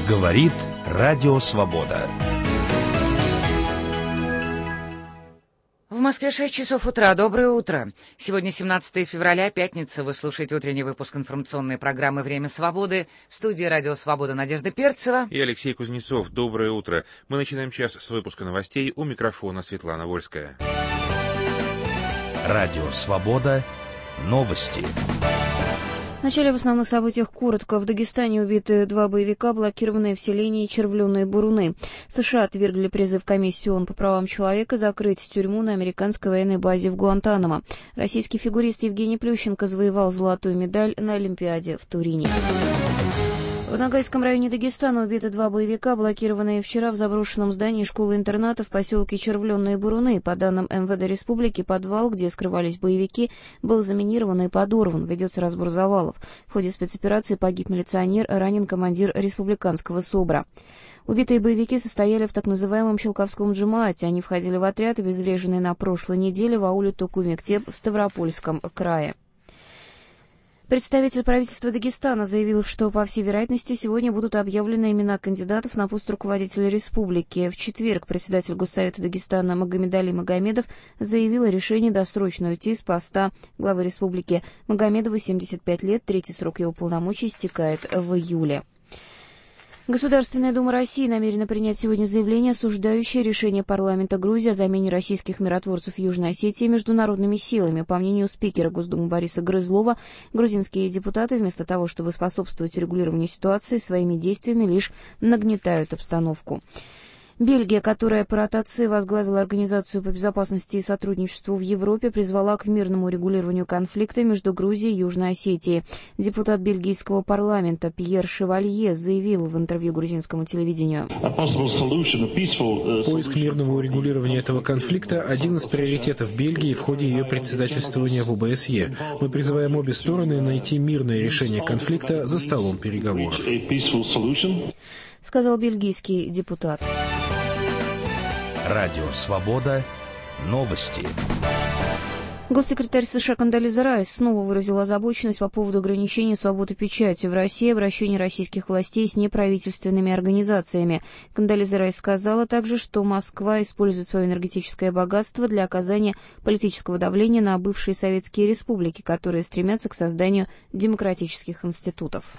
Говорит Радио Свобода. В Москве 6 часов утра. Доброе утро. Сегодня 17 февраля, пятница. Вы слушаете утренний выпуск информационной программы «Время свободы». В студии «Радио Свобода» Надежда Перцева и Алексей Кузнецов. Доброе утро. Мы начинаем час с выпуска новостей. У микрофона Светлана Вольская. Радио Свобода. Новости. Вначале об основных событиях коротко. В Дагестане убиты 2 боевика, блокированные в селении Червленые Буруны. США отвергли призыв комиссии ООН по правам человека закрыть тюрьму на американской военной базе в Гуантанамо. Российский фигурист Евгений Плющенко завоевал золотую медаль на Олимпиаде в Турине. В Ногайском районе Дагестана убиты 2 боевика, блокированные вчера в заброшенном здании школы-интерната в поселке Червленные Буруны. По данным МВД Республики, подвал, где скрывались боевики, был заминирован и подорван. Ведется разбор завалов. В ходе спецоперации погиб милиционер, ранен командир республиканского СОБРа. Убитые боевики состояли в так называемом Щелковском джамаате. Они входили в отряд, обезвреженный на прошлой неделе в ауле Токумектеп в Ставропольском крае. Представитель правительства Дагестана заявил, что, по всей вероятности, сегодня будут объявлены имена кандидатов на пост руководителя республики. В четверг председатель Госсовета Дагестана Магомедали Магомедов заявил о решении досрочно уйти с поста главы республики. Магомедову 75 лет, третий срок его полномочий истекает в июле. Государственная Дума России намерена принять сегодня заявление, осуждающее решение парламента Грузии о замене российских миротворцев в Южной Осетии международными силами. По мнению спикера Госдумы Бориса Грызлова, грузинские депутаты вместо того, чтобы способствовать регулированию ситуации, своими действиями лишь нагнетают обстановку. Бельгия, которая по ротации возглавила Организацию по безопасности и сотрудничеству в Европе, призвала к мирному регулированию конфликта между Грузией и Южной Осетией. Депутат бельгийского парламента Пьер Шевалье заявил в интервью грузинскому телевидению: «Поиск мирного урегулирования этого конфликта – один из приоритетов Бельгии в ходе ее председательствования в ОБСЕ. Мы призываем обе стороны найти мирное решение конфликта за столом переговоров», — сказал бельгийский депутат. Радио Свобода. Новости. Госсекретарь США Кондолиза Райс снова выразил озабоченность по поводу ограничения свободы печати в России и обращения российских властей с неправительственными организациями. Кондолиза Райс сказала также, что Москва использует свое энергетическое богатство для оказания политического давления на бывшие советские республики, которые стремятся к созданию демократических институтов.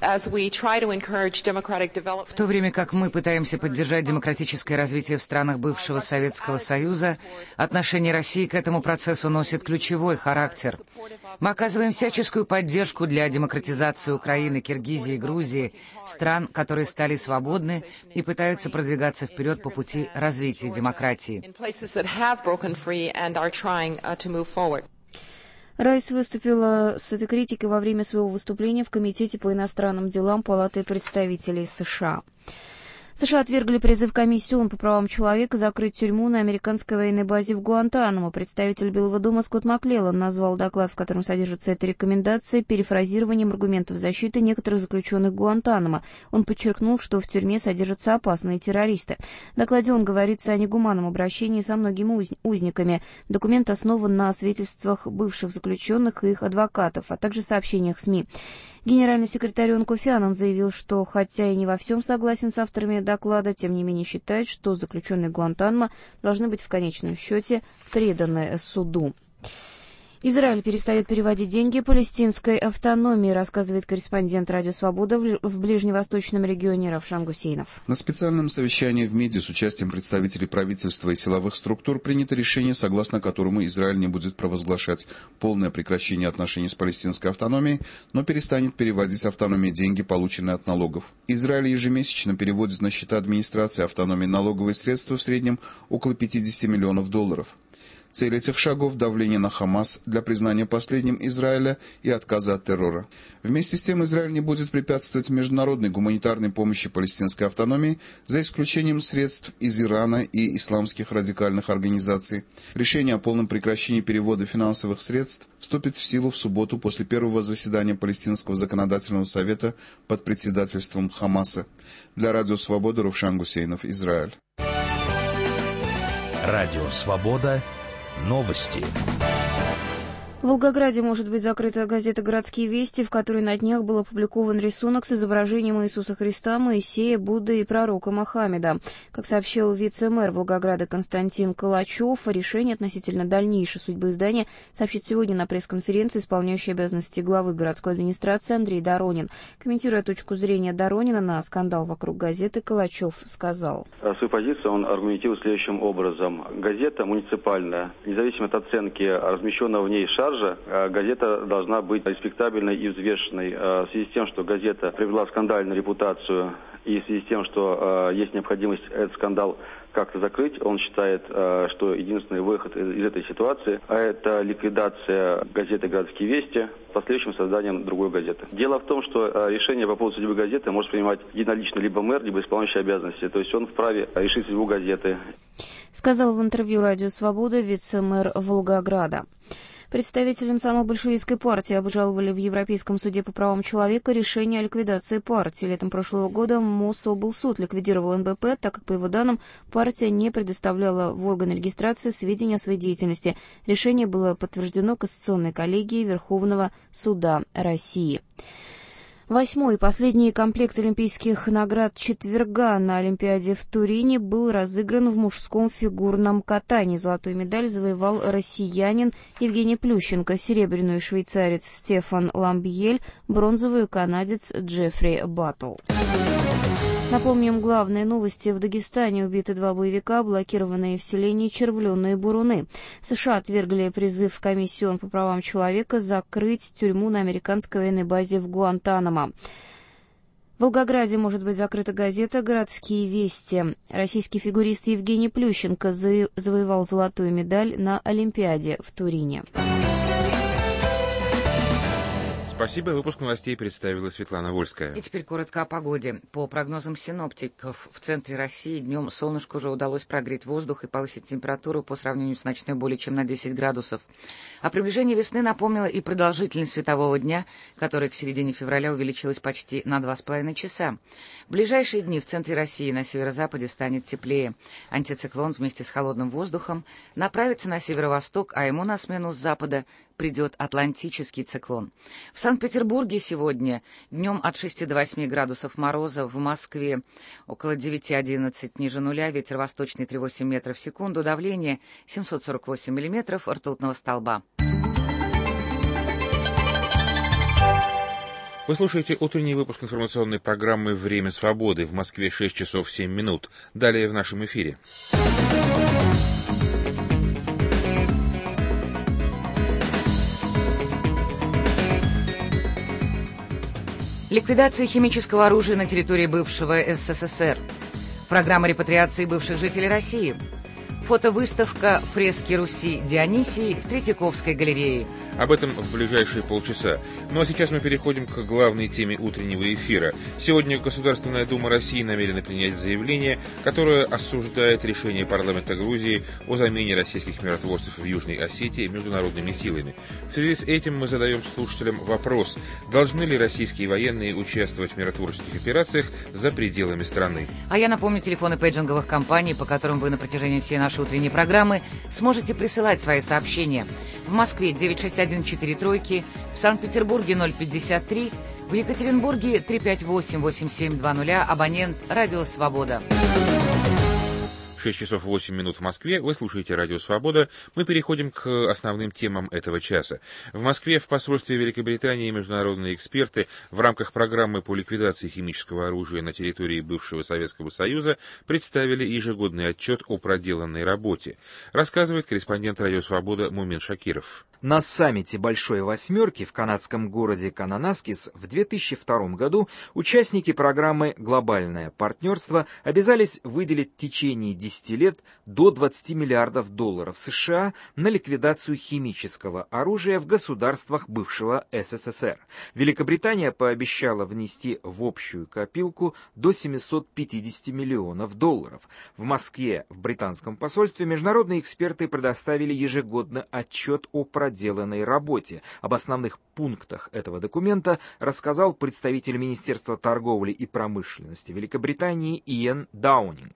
В то время как мы пытаемся поддержать демократическое развитие в странах бывшего Советского Союза, отношение России к этому процессу носит ключевой характер. Мы оказываем всяческую поддержку для демократизации Украины, Киргизии и Грузии, стран, которые стали свободны и пытаются продвигаться вперед по пути развития демократии. Райс выступила с этой критикой во время своего выступления в Комитете по иностранным делам Палаты представителей США. США отвергли призыв комиссии ООН по правам человека закрыть тюрьму на американской военной базе в Гуантанамо. Представитель Белого дома Скотт Маклеллан назвал доклад, в котором содержится эта рекомендация, перефразированием аргументов защиты некоторых заключенных Гуантанамо. Он подчеркнул, что в тюрьме содержатся опасные террористы. В докладе говорится о негуманном обращении со многими узниками. Документ основан на свидетельствах бывших заключенных и их адвокатов, а также сообщениях СМИ. Генеральный секретарь ООН Кофи Аннан заявил, что, хотя и не во всем согласен с авторами доклада, тем не менее считает, что заключенные Гуантанамо должны быть в конечном счете преданы суду. Израиль перестает переводить деньги палестинской автономии, рассказывает корреспондент «Радио Свобода» в ближневосточном регионе Равшан Гусейнов. На специальном совещании в МИДе с участием представителей правительства и силовых структур принято решение, согласно которому Израиль не будет провозглашать полное прекращение отношений с палестинской автономией, но перестанет переводить автономии деньги, полученные от налогов. Израиль ежемесячно переводит на счета администрации автономии налоговые средства в среднем около $50 миллионов. Цель этих шагов – давление на Хамас для признания последним Израиля и отказа от террора. Вместе с тем Израиль не будет препятствовать международной гуманитарной помощи палестинской автономии, за исключением средств из Ирана и исламских радикальных организаций. Решение о полном прекращении перевода финансовых средств вступит в силу в субботу после первого заседания Палестинского законодательного совета под председательством Хамаса. Для Радио Свобода Равшан Гусейнов, Израиль. Радио Свобода. Новости. В Волгограде может быть закрыта газета «Городские вести», в которой на днях был опубликован рисунок с изображением Иисуса Христа, Моисея, Будды и пророка Мохаммеда. Как сообщил вице-мэр Волгограда Константин Калачев, решение относительно дальнейшей судьбы издания сообщит сегодня на пресс-конференции исполняющий обязанности главы городской администрации Андрей Доронин. Комментируя точку зрения Доронина на скандал вокруг газеты, Калачев сказал. Свою позицию он аргументирует следующим образом. Газета муниципальная, независимо от оценки размещенного в ней шаржа, газета должна быть респектабельной и взвешенной. В связи с тем, что газета приобрела скандальную репутацию, и в связи с тем, что есть необходимость этот скандал как-то закрыть, он считает, что единственный выход из этой ситуации – это ликвидация газеты «Городские вести», последующим созданием другой газеты. Дело в том, что решение по поводу судьбы газеты может принимать единолично либо мэр, либо исполняющий обязанности. То есть он вправе решить судьбу газеты. Сказал в интервью «Радио Свобода» вице-мэр Волгограда. Представители национал-большевистской партии обжаловали в Европейском суде по правам человека решение о ликвидации партии. Летом прошлого года Мособлсуд ликвидировал НБП, так как, по его данным, партия не предоставляла в органы регистрации сведения о своей деятельности. Решение было подтверждено Кассационной коллегией Верховного суда России. 8-й, последний комплект олимпийских наград четверга на Олимпиаде в Турине был разыгран в мужском фигурном катании. Золотую медаль завоевал россиянин Евгений Плющенко, серебряную швейцарец Стефан Ламбьель, бронзовую канадец Джеффри Баттл. Напомним, главные новости. В Дагестане убиты 2 боевика, блокированные в селении Червленые Буруны. США отвергли призыв комиссии ООН по правам человека закрыть тюрьму на американской военной базе в Гуантанамо. В Волгограде может быть закрыта газета «Городские вести». Российский фигурист Евгений Плющенко завоевал золотую медаль на Олимпиаде в Турине. Спасибо. Выпуск новостей представила Светлана Вольская. И теперь коротко о погоде. По прогнозам синоптиков, в центре России днем солнышку уже удалось прогреть воздух и повысить температуру по сравнению с ночной более чем на 10 градусов. О приближении весны напомнила и продолжительность светового дня, которая к середине февраля увеличилась почти на 2,5 часа. В ближайшие дни в центре России на северо-западе станет теплее. Антициклон вместе с холодным воздухом направится на северо-восток, а ему на смену с запада придет атлантический циклон. В Санкт-Петербурге сегодня днем от 6 до 8 градусов мороза, в Москве около 9-11 ниже нуля, ветер восточный 3,8 метров в секунду, давление 748 миллиметров ртутного столба. Вы слушаете утренний выпуск информационной программы «Время свободы». В Москве 6 часов 7 минут. Далее в нашем эфире. Ликвидация химического оружия на территории бывшего СССР. Программа репатриации бывших жителей России. Фотовыставка «Фрески Руси Дионисии» в Третьяковской галерее. Об этом в ближайшие полчаса. Ну а сейчас мы переходим к главной теме утреннего эфира. Сегодня Государственная Дума России намерена принять заявление, которое осуждает решение парламента Грузии о замене российских миротворцев в Южной Осетии международными силами. В связи с этим мы задаем слушателям вопрос: должны ли российские военные участвовать в миротворческих операциях за пределами страны? А я напомню телефоны пейджинговых компаний, по которым вы на протяжении всей нашей утренней программы сможете присылать свои сообщения. В Москве 96143, в Санкт-Петербурге 053, в Екатеринбурге 358-8720, абонент «Радио Свобода». 6 часов 8 минут в Москве. Вы слушаете «Радио Свобода». Мы переходим к основным темам этого часа. В Москве в посольстве Великобритании международные эксперты в рамках программы по ликвидации химического оружия на территории бывшего Советского Союза представили ежегодный отчет о проделанной работе. Рассказывает корреспондент «Радио Свобода» Мумин Шакиров. На саммите Большой Восьмерки в канадском городе Кананаскис в 2002 году участники программы «Глобальное партнерство» обязались выделить в течение 10 лет до 20 миллиардов долларов США на ликвидацию химического оружия в государствах бывшего СССР. Великобритания пообещала внести в общую копилку до 750 миллионов долларов. В Москве, в британском посольстве, международные эксперты предоставили ежегодно отчет о проделанной работе. Об основных пунктах этого документа рассказал представитель Министерства торговли и промышленности Великобритании Иэн Даунинг.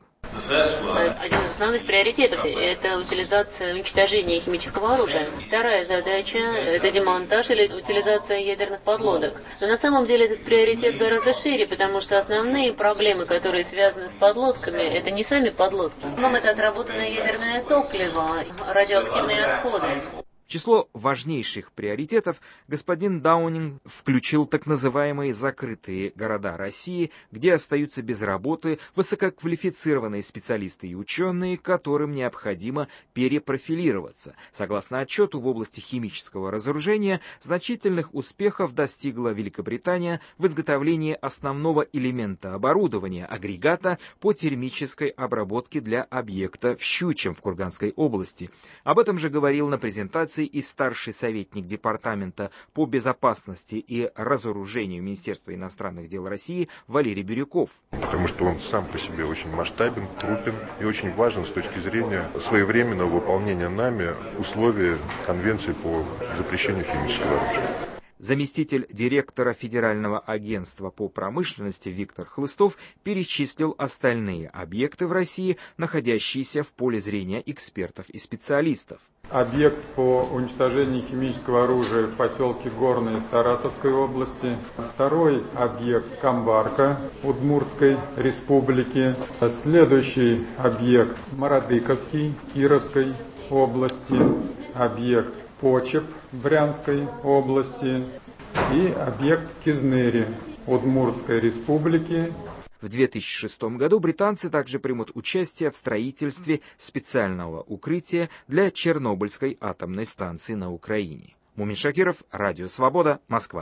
Один из основных приоритетов – это утилизация, уничтожение химического оружия. Вторая задача – это демонтаж или утилизация ядерных подлодок. Но на самом деле этот приоритет гораздо шире, потому что основные проблемы, которые связаны с подлодками, это не сами подлодки. В основном это отработанное ядерное топливо, радиоактивные отходы. В число важнейших приоритетов господин Даунинг включил так называемые закрытые города России, где остаются без работы высококвалифицированные специалисты и ученые, которым необходимо перепрофилироваться. Согласно отчету, в области химического разоружения значительных успехов достигла Великобритания в изготовлении основного элемента оборудования агрегата по термической обработке для объекта в Щучьем в Курганской области. Об этом же говорил на презентации и старший советник Департамента по безопасности и разоружению Министерства иностранных дел России Валерий Бирюков. Потому что он сам по себе очень масштабен, крупен и очень важен с точки зрения своевременного выполнения нами условий Конвенции по запрещению химического оружия. Заместитель директора Федерального агентства по промышленности Виктор Хлыстов перечислил остальные объекты в России, находящиеся в поле зрения экспертов и специалистов. Объект по уничтожению химического оружия в поселке Горное Саратовской области. Второй объект Камбарка Удмуртской республики. Следующий объект Мародыковский Кировской области. Объект Почеп Брянской области и объект Кизнери Удмуртской республики. В 2006 году британцы также примут участие в строительстве специального укрытия для Чернобыльской атомной станции на Украине. Мумин Шакиров, Радио Свобода, Москва.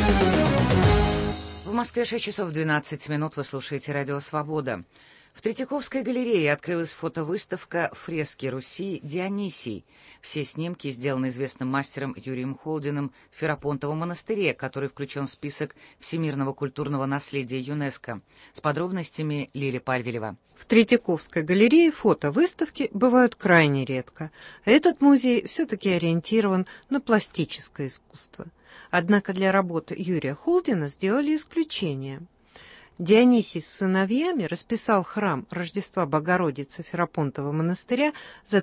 В Москве 6 часов 12 минут. Вы слушаете Радио Свобода. В Третьяковской галерее открылась фотовыставка «Фрески Руси. Дионисий». Все снимки сделаны известным мастером Юрием Холдиным в Ферапонтовом монастыре, который включен в список всемирного культурного наследия ЮНЕСКо. С подробностями Лилия Пальвелева. В Третьяковской галерее фотовыставки бывают крайне редко. Этот музей все-таки ориентирован на пластическое искусство. Однако для работы Юрия Холдина сделали исключение. Дионисий с сыновьями расписал храм Рождества Богородицы Ферапонтова монастыря за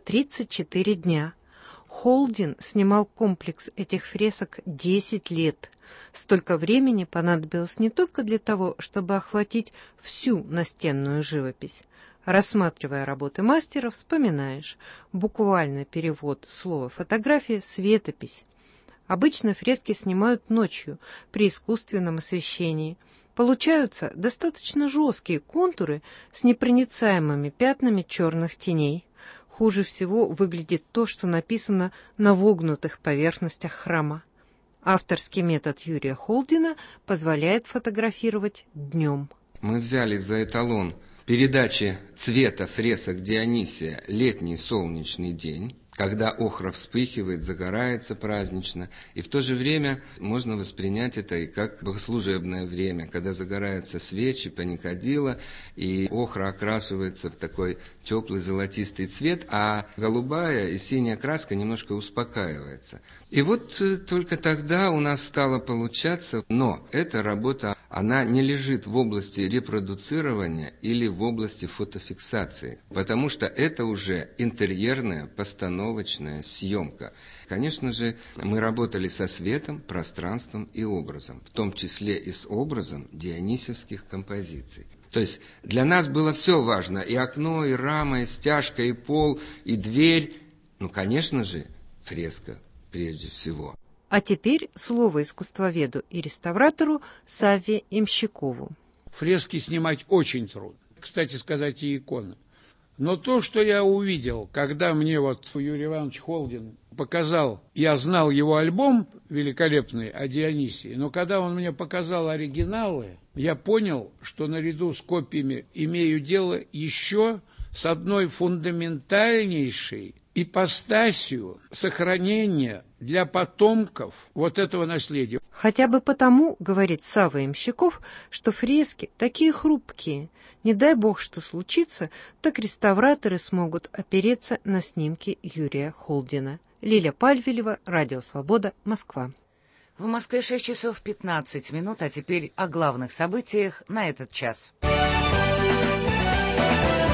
34 дня. Холдин снимал комплекс этих фресок 10 лет. Столько времени понадобилось не только для того, чтобы охватить всю настенную живопись. Рассматривая работы мастера, вспоминаешь буквально перевод слова «фотография» — «светопись». Обычно фрески снимают ночью при искусственном освещении. Получаются достаточно жесткие контуры с непроницаемыми пятнами черных теней. Хуже всего выглядит то, что написано на вогнутых поверхностях храма. Авторский метод Юрия Холдина позволяет фотографировать днем. Мы взяли за эталон передачи цвета фресок Дионисия «Летний солнечный день», когда охра вспыхивает, загорается празднично, и в то же время можно воспринять это и как богослужебное время, когда загораются свечи, паникадила, и охра окрашивается в такой теплый золотистый цвет, а голубая и синяя краска немножко успокаивается. И вот только тогда у нас стало получаться, но эта работа, она не лежит в области репродуцирования или в области фотофиксации, потому что это уже интерьерная, постановочная съемка. Конечно же, мы работали со светом, пространством и образом, в том числе и с образом дионисевских композиций. То есть для нас было все важно, и окно, и рама, и стяжка, и пол, и дверь, ну, конечно же, фреска прежде всего. А теперь слово искусствоведу и реставратору Савве Имщикову. Фрески снимать очень трудно. Кстати сказать, и иконы. Но то, что я увидел, когда мне вот Юрий Иванович Холдин показал, я знал его альбом великолепный о Дионисии, но когда он мне показал оригиналы, я понял, что наряду с копиями имею дело еще с одной фундаментальнейшей ипостасью сохранения для потомков вот этого наследия. Хотя бы потому, говорит Савва Имщиков, что фрески такие хрупкие. Не дай бог, что случится, так реставраторы смогут опереться на снимки Юрия Холдина. Лиля Пальвелева, Радио Свобода, Москва. В Москве 6 часов 15 минут, а теперь о главных событиях на этот час.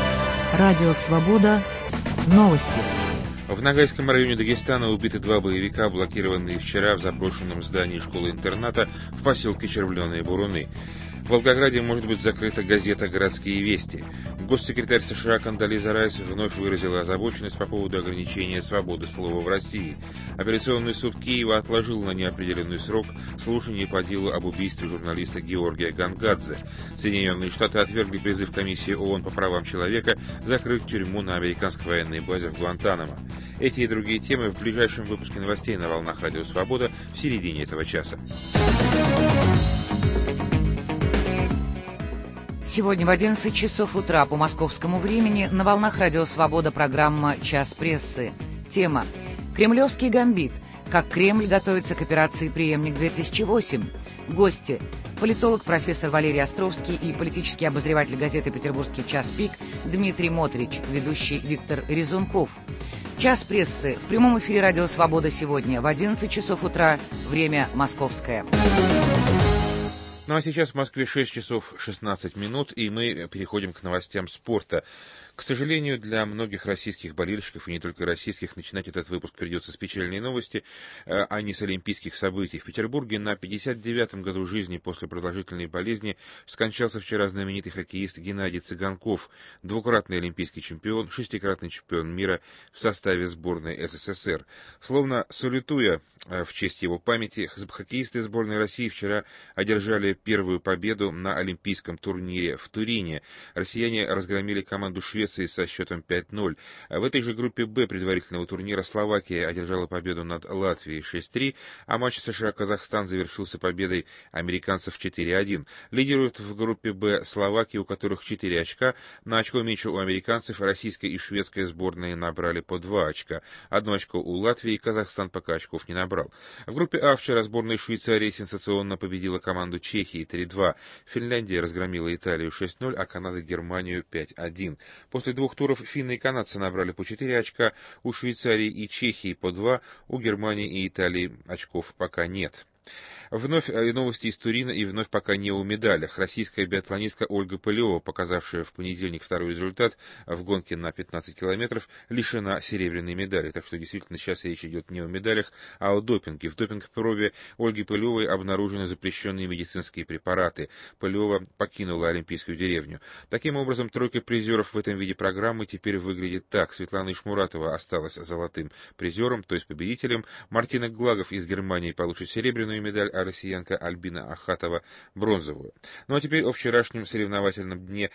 Радио «Свобода». Новости. В Ногайском районе Дагестана убиты 2 боевика, блокированные вчера в заброшенном здании школы-интерната в поселке Червленые Буруны. В Волгограде может быть закрыта газета «Городские вести». Госсекретарь США Кондолиза Райс вновь выразила озабоченность по поводу ограничения свободы слова в России. Апелляционный суд Киева отложил на неопределенный срок слушание по делу об убийстве журналиста Георгия Гангадзе. Соединенные Штаты отвергли призыв комиссии ООН по правам человека закрыть тюрьму на американской военной базе в Гуантанамо. Эти и другие темы в ближайшем выпуске новостей на волнах Радио Свобода в середине этого часа. Сегодня в 11 часов утра по московскому времени на волнах Радио Свобода программа «Час прессы». Тема «Кремлевский гамбит. Как Кремль готовится к операции «Преемник-2008». Гости – политолог профессор Валерий Островский и политический обозреватель газеты «Петербургский час пик» Дмитрий Мотрич, ведущий Виктор Резунков. «Час прессы» в прямом эфире Радио Свобода сегодня в 11 часов утра, время московское. Ну а сейчас в Москве 6 часов 16 минут, и мы переходим к новостям спорта. К сожалению, для многих российских болельщиков, и не только российских, начинать этот выпуск придется с печальной новости, а не с олимпийских событий. В Петербурге на 59-м году жизни после продолжительной болезни скончался вчера знаменитый хоккеист Геннадий Цыганков, двукратный олимпийский чемпион, 6-кратный чемпион мира в составе сборной СССР. Словно салютуя в честь его памяти, хоккеисты сборной России вчера одержали первую победу на олимпийском турнире в Турине. Россияне разгромили команду Швеции со счетом 5-0. В этой же группе «Б» предварительного турнира Словакия одержала победу над Латвией 6-3, а матч США-Казахстан завершился победой американцев 4-1. Лидируют в группе «Б» Словакия, у которых 4 очка. На очко меньше у американцев российская и шведская сборные набрали по 2 очка. 1 очко у Латвии, Казахстан пока очков не набрал. В группе А вчера сборная Швейцарии сенсационно победила команду Чехии 3-2. Финляндия разгромила Италию 6-0, а Канада Германию 5-1. После 2 туров финны и канадцы набрали по 4 очка, у Швейцарии и Чехии по 2, у Германии и Италии очков пока нет. Вновь новости из Турина и вновь пока не о медалях. Российская биатлонистка Ольга Пылева, показавшая в понедельник второй результат в гонке на 15 километров, лишена серебряной медали. Так что действительно сейчас речь идет не о медалях, а о допинге. В допинг-пробе Ольги Пылевой обнаружены запрещенные медицинские препараты. Пылева покинула Олимпийскую деревню. Таким образом, тройка призеров в этом виде программы теперь выглядит так. Светлана Ишмуратова осталась золотым призером, то есть победителем. Мартина Глагов из Германии получит серебряную медаль, а россиянка Альбина Ахатова бронзовую. Ну а теперь о вчерашнем соревновательном дне,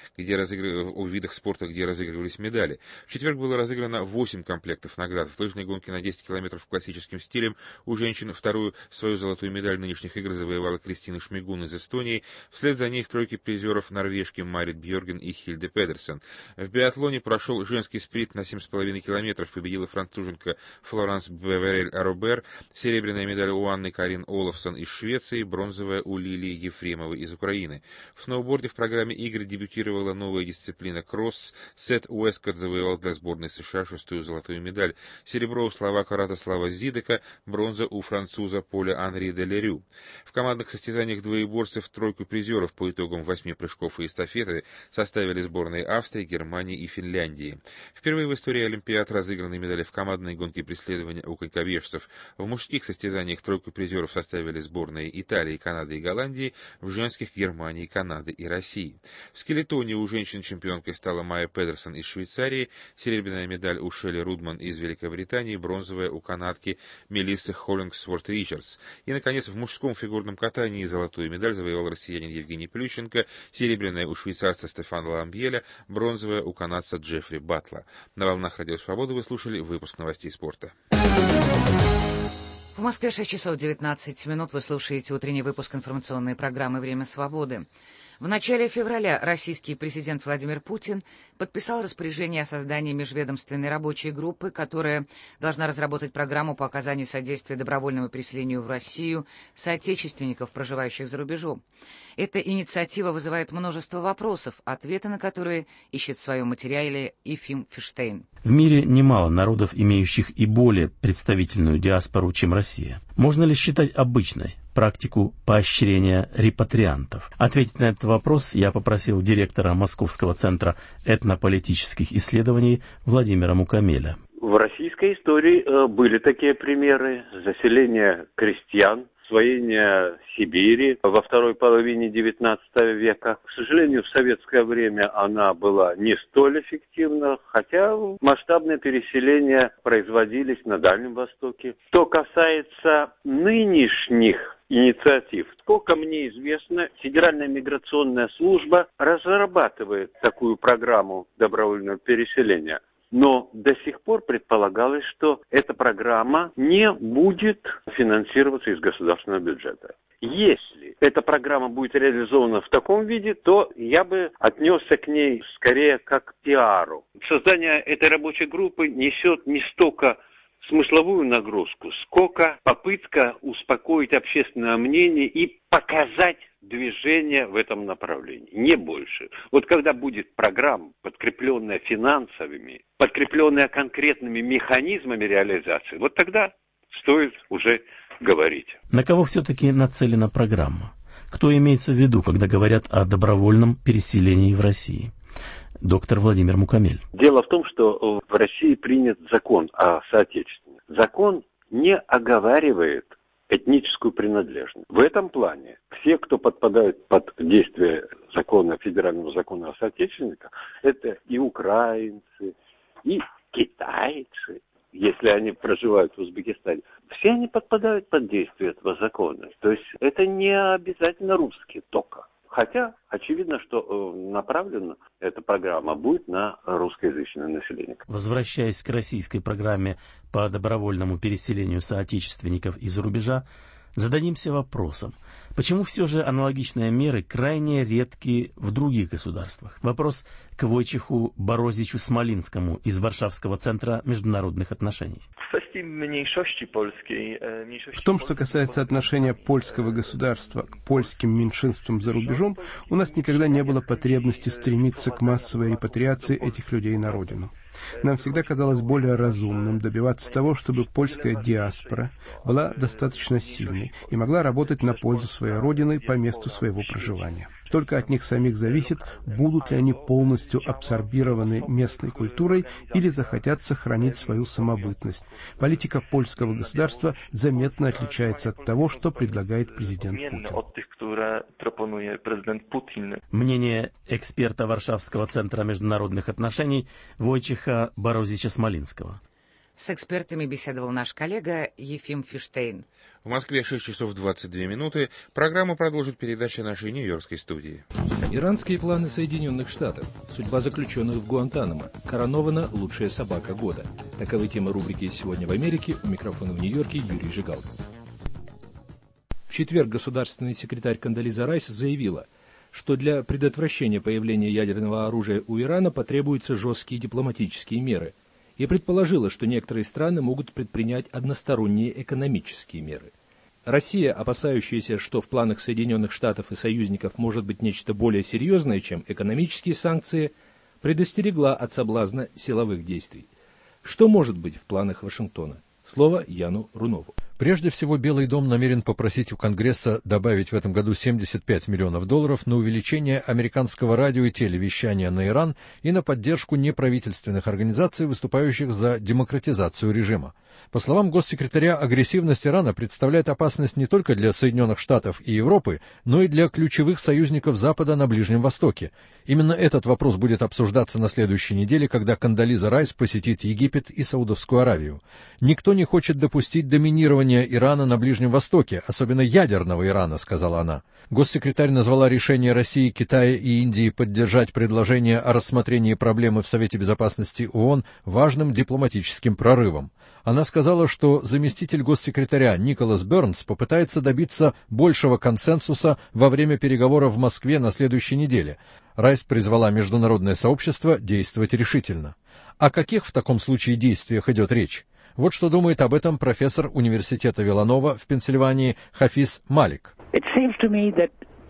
о видах спорта, где разыгрывались медали. В четверг было разыграно 8 комплектов наград. В лыжной гонке на 10 километров классическим стилем у женщин вторую свою золотую медаль нынешних игр завоевала Кристина Шмигун из Эстонии. Вслед за ней в тройке призеров норвежки Марит Бьорген и Хильде Педерсен. В биатлоне прошел женский спринт на 7,5 километров. Победила француженка Флоранс Беверель-Робер. Серебряная медаль у Анны Карин Олафсон из Швеции, бронзовая у Лилии Ефремовой из Украины. В сноуборде в программе игр дебютировала новая дисциплина кросс. Сет Уэскотт завоевал для сборной США 6-ю золотую медаль. Серебро у словака Ратослава Зидека, бронза у француза Поля Анри де Лерю. В командных состязаниях двоеборцы в тройку призеров по итогам 8 прыжков и эстафеты составили сборные Австрии, Германии и Финляндии. Впервые в истории Олимпиад разыграны медали в командной гонке преследования у конькобежцев. В мужских состязаниях тройку призеров составили сборные Италии, Канады и Голландии, в женских Германии, Канады и России. В скелетоне у женщин чемпионкой стала Майя Педерсон из Швейцарии, серебряная медаль у Шелли Рудман из Великобритании, бронзовая у канадки Мелиссы Холлингсворт-Ричардс. И, наконец, в мужском фигурном катании золотую медаль завоевал россиянин Евгений Плющенко, серебряная у швейцарца Стефана Ламбьеля, бронзовая у канадца Джеффри Батла. На волнах Радио Свободы вы слушали выпуск новостей спорта. В Москве 6 часов 19 минут. Вы слушаете утренний выпуск информационной программы «Время свободы». В начале февраля российский президент Владимир Путин подписал распоряжение о создании межведомственной рабочей группы, которая должна разработать программу по оказанию содействия добровольному переселению в Россию соотечественников, проживающих за рубежом. Эта инициатива вызывает множество вопросов, ответы на которые ищет в своем материале Ефим Фиштейн. В мире немало народов, имеющих и более представительную диаспору, чем Россия. Можно ли считать обычной практику поощрения репатриантов? Ответить на этот вопрос я попросил директора Московского центра этнополитических исследований Владимира Мукамеля. В российской истории были такие примеры заселения крестьян, освоение Сибири во второй половине XIX века. К сожалению, в советское время она была не столь эффективна, хотя масштабные переселения производились на Дальнем Востоке. Что касается нынешних инициатив, сколько мне известно, Федеральная миграционная служба разрабатывает такую программу добровольного переселения. Но до сих пор предполагалось, что эта программа не будет финансироваться из государственного бюджета. Если эта программа будет реализована в таком виде, то я бы отнесся к ней скорее как к пиару. Создание этой рабочей группы несет не столько смысловую нагрузку, сколько попытка успокоить общественное мнение и показать движение в этом направлении, не больше. Вот когда будет программа, подкрепленная финансовыми, подкрепленная конкретными механизмами реализации, вот тогда стоит уже говорить. На кого все-таки нацелена программа? Кто имеется в виду, когда говорят о добровольном переселении в России? Доктор Владимир Мукамель. Дело в том, что в России принят закон о соотечественниках. Закон не оговаривает этническую принадлежность. В этом плане все, кто подпадают под действие закона, федерального закона о соотечественниках, это и украинцы, и китайцы, если они проживают в Узбекистане. Все они подпадают под действие этого закона. То есть это не обязательно русские только. Хотя, очевидно, что направлена эта программа будет на русскоязычное население. Возвращаясь к российской программе по добровольному переселению соотечественников из-за рубежа, зададимся вопросом, почему все же аналогичные меры крайне редки в других государствах? Вопрос к Войчеху Борозичу Смолинскому из Варшавского центра международных отношений. В том, что касается отношения польского государства к польским меньшинствам за рубежом, у нас никогда не было потребности стремиться к массовой репатриации этих людей на родину. Нам всегда казалось более разумным добиваться того, чтобы польская диаспора была достаточно сильной и могла работать на пользу своей родины по месту своего проживания. Только от них самих зависит, будут ли они полностью абсорбированы местной культурой или захотят сохранить свою самобытность. Политика польского государства заметно отличается от того, что предлагает президент Путин. Мнение эксперта Варшавского центра международных отношений Войчеха Борозича Смолинского. С экспертами беседовал наш коллега Ефим Фиштейн. В Москве 6 часов 22 минуты. Программу продолжит передача нашей нью-йоркской студии. Иранские планы Соединенных Штатов. Судьба заключенных в Гуантанамо. Коронована лучшая собака года. Таковы темы рубрики «Сегодня в Америке». У микрофона в Нью-Йорке Юрий Жигалкин. В четверг государственный секретарь Кондолиза Райс заявила, что для предотвращения появления ядерного оружия у Ирана потребуются жесткие дипломатические меры, и предположила, что некоторые страны могут предпринять односторонние экономические меры. Россия, опасающаяся, что в планах Соединенных Штатов и союзников может быть нечто более серьезное, чем экономические санкции, предостерегла от соблазна силовых действий. Что может быть в планах Вашингтона? Слово Яну Рунову. Прежде всего, Белый дом намерен попросить у Конгресса добавить в этом году $75 миллионов на увеличение американского радио и телевещания на Иран и на поддержку неправительственных организаций, выступающих за демократизацию режима. По словам госсекретаря, агрессивность Ирана представляет опасность не только для Соединенных Штатов и Европы, но и для ключевых союзников Запада на Ближнем Востоке. Именно этот вопрос будет обсуждаться на следующей неделе, когда Кондолиза Райс посетит Египет и Саудовскую Аравию. Никто не хочет допустить доминирования Ирана на Ближнем Востоке, особенно ядерного Ирана, сказала она. Госсекретарь назвала решение России, Китая и Индии поддержать предложение о рассмотрении проблемы в Совете Безопасности ООН важным дипломатическим прорывом. Она сказала, что заместитель госсекретаря Николас Бернс попытается добиться большего консенсуса во время переговоров в Москве на следующей неделе. Райс призвала международное сообщество действовать решительно. О каких в таком случае действиях идет речь? Вот что думает об этом профессор университета Виланова в Пенсильвании Хафиз Малик.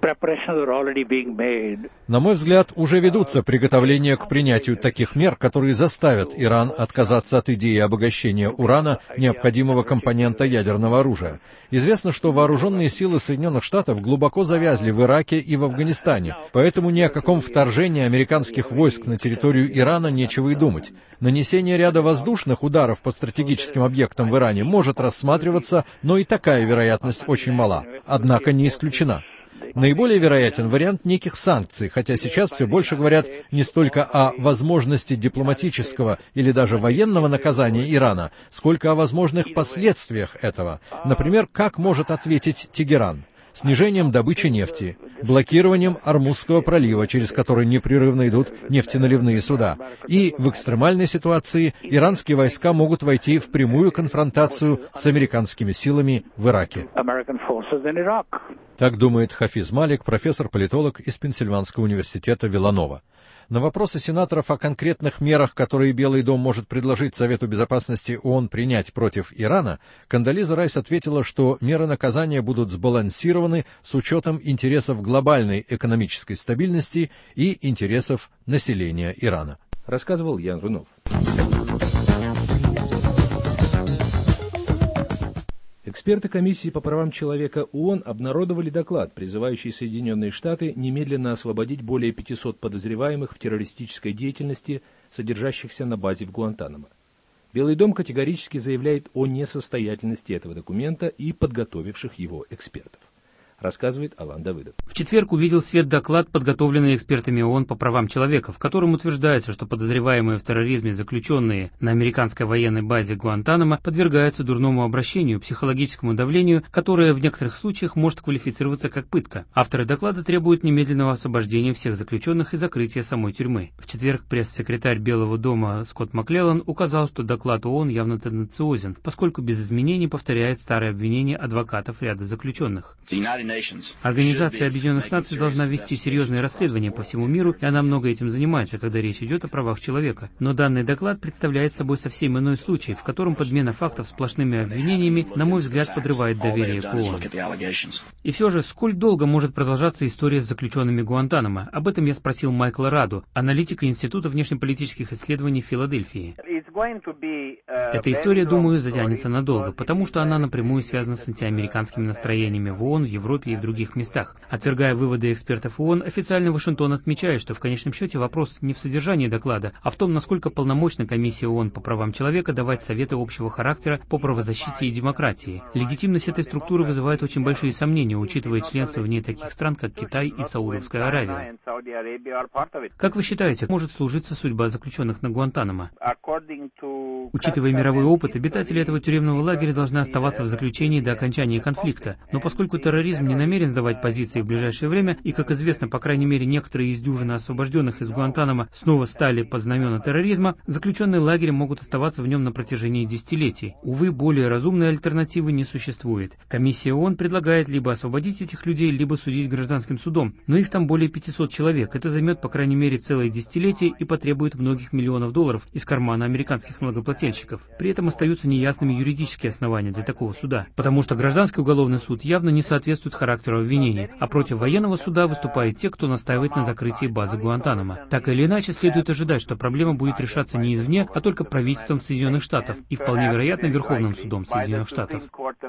На мой взгляд, уже ведутся приготовления к принятию таких мер, которые заставят Иран отказаться от идеи обогащения урана, необходимого компонента ядерного оружия. Известно, что вооруженные силы Соединенных Штатов глубоко завязли в Ираке и в Афганистане, поэтому ни о каком вторжении американских войск на территорию Ирана нечего и думать. Нанесение ряда воздушных ударов по стратегическим объектам в Иране может рассматриваться, но и такая вероятность очень мала, однако не исключена. Наиболее вероятен вариант неких санкций, хотя сейчас все больше говорят не столько о возможности дипломатического или даже военного наказания Ирана, сколько о возможных последствиях этого. Например, как может ответить Тегеран? Снижением добычи нефти, блокированием Ормузского пролива, через который непрерывно идут нефтеналивные суда. И в экстремальной ситуации иранские войска могут войти в прямую конфронтацию с американскими силами в Ираке. Так думает Хафиз Малик, профессор-политолог из Пенсильванского университета Виланова. На вопросы сенаторов о конкретных мерах, которые Белый дом может предложить Совету Безопасности ООН принять против Ирана, Кондолиза Райс ответила, что меры наказания будут сбалансированы с учетом интересов глобальной экономической стабильности и интересов населения Ирана. Рассказывал Ян Рунов. Эксперты Комиссии по правам человека ООН обнародовали доклад, призывающий Соединенные Штаты немедленно освободить более 500 подозреваемых в террористической деятельности, содержащихся на базе в Гуантанамо. Белый дом категорически заявляет о несостоятельности этого документа и подготовивших его экспертов. Рассказывает Алан Давыдов. В четверг увидел свет доклад, подготовленный экспертами ООН по правам человека, в котором утверждается, что подозреваемые в терроризме заключенные на американской военной базе Гуантанамо подвергаются дурному обращению, психологическому давлению, которое в некоторых случаях может квалифицироваться как пытка. Авторы доклада требуют немедленного освобождения всех заключенных и закрытия самой тюрьмы. В четверг пресс-секретарь Белого дома Скотт Маклеллан указал, что доклад ООН явно тенденциозен, поскольку без изменений повторяет старые обвинения адвокатов ряда заключенных. Организация Объединенных Наций должна вести серьезные расследования по всему миру, и она много этим занимается, когда речь идет о правах человека. Но данный доклад представляет собой совсем иной случай, в котором подмена фактов сплошными обвинениями, на мой взгляд, подрывает доверие к ООН. И все же, сколь долго может продолжаться история с заключенными Гуантанамо? Об этом я спросил Майкла Раду, аналитика Института внешнеполитических исследований в Филадельфии. Эта история, думаю, затянется надолго, потому что она напрямую связана с антиамериканскими настроениями в ООН, в Европе и в других местах. Отвергая выводы экспертов ООН, официально Вашингтон отмечает, что в конечном счете вопрос не в содержании доклада, а в том, насколько полномочна Комиссия ООН по правам человека давать советы общего характера по правозащите и демократии. Легитимность этой структуры вызывает очень большие сомнения, учитывая членство в ней таких стран, как Китай и Саудовская Аравия. Как вы считаете, может сложиться судьба заключенных на Гуантанамо? Учитывая мировой опыт, обитатели этого тюремного лагеря должны оставаться в заключении до окончания конфликта. Но поскольку терроризм не намерен сдавать позиции в ближайшее время, и, как известно, по крайней мере, некоторые из дюжины освобожденных из Гуантанамо снова стали под знамена терроризма, заключенные лагеря могут оставаться в нем на протяжении десятилетий. Увы, более разумной альтернативы не существует. Комиссия ООН предлагает либо освободить этих людей, либо судить гражданским судом. Но их там более 500 человек. Это займет, по крайней мере, целое десятилетие и потребует многих миллионов долларов из кармана американских налогоплательщиков. При этом остаются неясными юридические основания для такого суда, потому что гражданский уголовный суд явно не соответствует характеру обвинения, а против военного суда выступают те, кто настаивает на закрытии базы Гуантанамо. Так или иначе, следует ожидать, что проблема будет решаться не извне, а только правительством Соединенных Штатов и, вполне вероятно, Верховным судом Соединенных Штатов.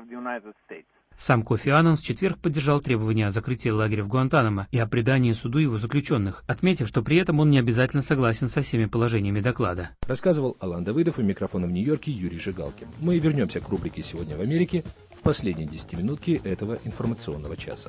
Сам Кофи Аннан в четверг поддержал требования о закрытии лагеря в Гуантанамо и о предании суду его заключенных, отметив, что при этом он не обязательно согласен со всеми положениями доклада. Рассказывал Алан Давыдов, у микрофона в Нью-Йорке Юрий Жигалкин. Мы вернемся к рубрике «Сегодня в Америке» в последней 10-минутке этого информационного часа.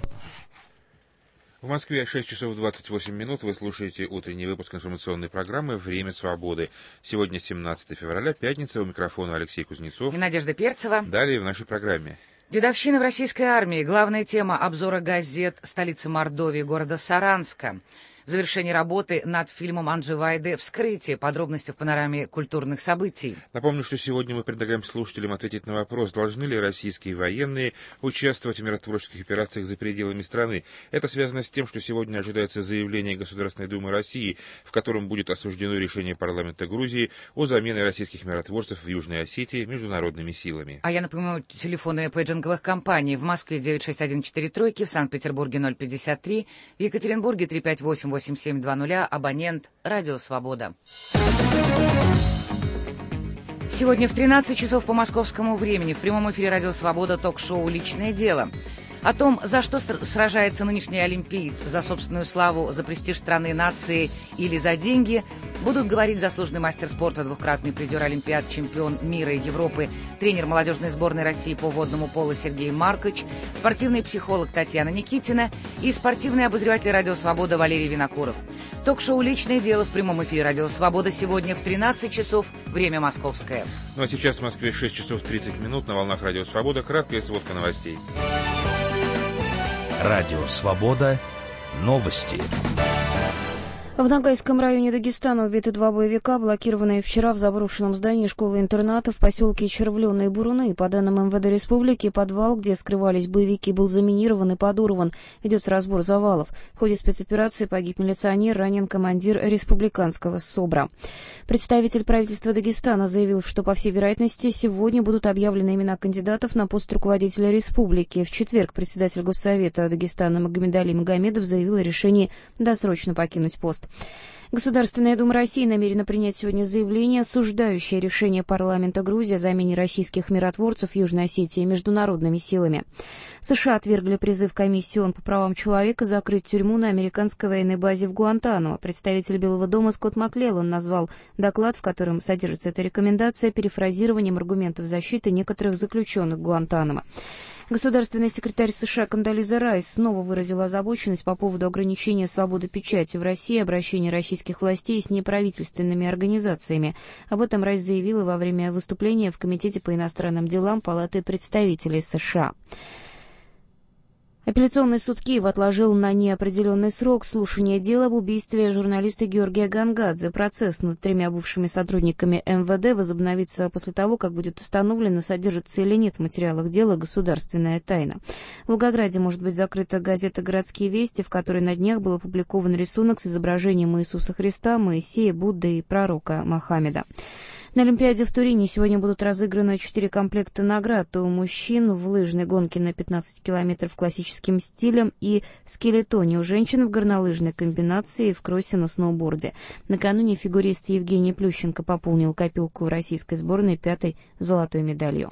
В Москве 6 часов 28 минут. Вы слушаете утренний выпуск информационной программы «Время свободы». Сегодня 17 февраля, пятница. У микрофона Алексей Кузнецов и Надежда Перцева. Далее в нашей программе. Дедовщина в российской армии. Главная тема обзора газет столицы Мордовии, города Саранска. завершение работы над фильмом Анджи Вайды «Вскрытие». Подробности в панораме культурных событий. Напомню, что сегодня мы предлагаем слушателям ответить на вопрос, должны ли российские военные участвовать в миротворческих операциях за пределами страны. Это связано с тем, что сегодня ожидается заявление Государственной Думы России, в котором будет осуждено решение парламента Грузии о замене российских миротворцев в Южной Осетии международными силами. А я напоминаю, телефоны пейджинговых компаний: в Москве 96143, в Санкт-Петербурге 053, в Екатеринбурге 358-8720, абонент «Радио Свобода». Сегодня в 13 часов по московскому времени в прямом эфире «Радио Свобода» ток-шоу «Личное дело». О том, за что сражается нынешний олимпиец, за собственную славу, за престиж страны, нации или за деньги, будут говорить заслуженный мастер спорта, двукратный призер Олимпиад, чемпион мира и Европы, тренер молодежной сборной России по водному полу Сергей Маркович, спортивный психолог Татьяна Никитина и спортивный обозреватель «Радио Свобода» Валерий Винокуров. Ток-шоу «Личное дело» в прямом эфире «Радио Свобода» сегодня в 13 часов, время московское. Ну а сейчас в Москве 6 часов 30 минут, на волнах «Радио Свобода» краткая сводка новостей. Радио Свобода. Новости. В Ногайском районе Дагестана убиты 2 боевика, блокированные вчера в заброшенном здании школы-интерната в поселке Червленые Буруны. По данным МВД Республики, подвал, где скрывались боевики, был заминирован и подорван. Ведется разбор завалов. В ходе спецоперации погиб милиционер, ранен командир республиканского СОБРа. Представитель правительства Дагестана заявил, что, по всей вероятности, сегодня будут объявлены имена кандидатов на пост руководителя республики. В четверг председатель Госсовета Дагестана Магомедали Магомедов заявил о решении досрочно покинуть пост. Государственная Дума России намерена принять сегодня заявление, осуждающее решение парламента Грузии о замене российских миротворцев в Южной Осетии международными силами. США отвергли призыв комиссии ООН по правам человека закрыть тюрьму на американской военной базе в Гуантанамо. Представитель Белого дома Скотт Маклеллан назвал доклад, в котором содержится эта рекомендация, перефразированием аргументов защиты некоторых заключенных Гуантанамо. Государственный секретарь США Кондолиза Райс снова выразила озабоченность по поводу ограничения свободы печати в России и обращения российских властей с неправительственными организациями. Об этом Райс заявила во время выступления в Комитете по иностранным делам Палаты представителей США. Апелляционный суд Киева отложил на неопределенный срок слушание дела об убийстве журналиста Георгия Гангадзе. Процесс над 3 бывшими сотрудниками МВД возобновится после того, как будет установлено, содержится или нет в материалах дела государственная тайна. В Волгограде может быть закрыта газета «Городские вести», в которой на днях был опубликован рисунок с изображением Иисуса Христа, Моисея, Будды и пророка Мохаммеда. На Олимпиаде в Турине сегодня будут разыграны 4 комплекта наград у мужчин в лыжной гонке на 15 километров классическим стилем и скелетоне, у женщин в горнолыжной комбинации и в кроссе на сноуборде. Накануне фигурист Евгений Плющенко пополнил копилку российской сборной 5-й золотой медалью.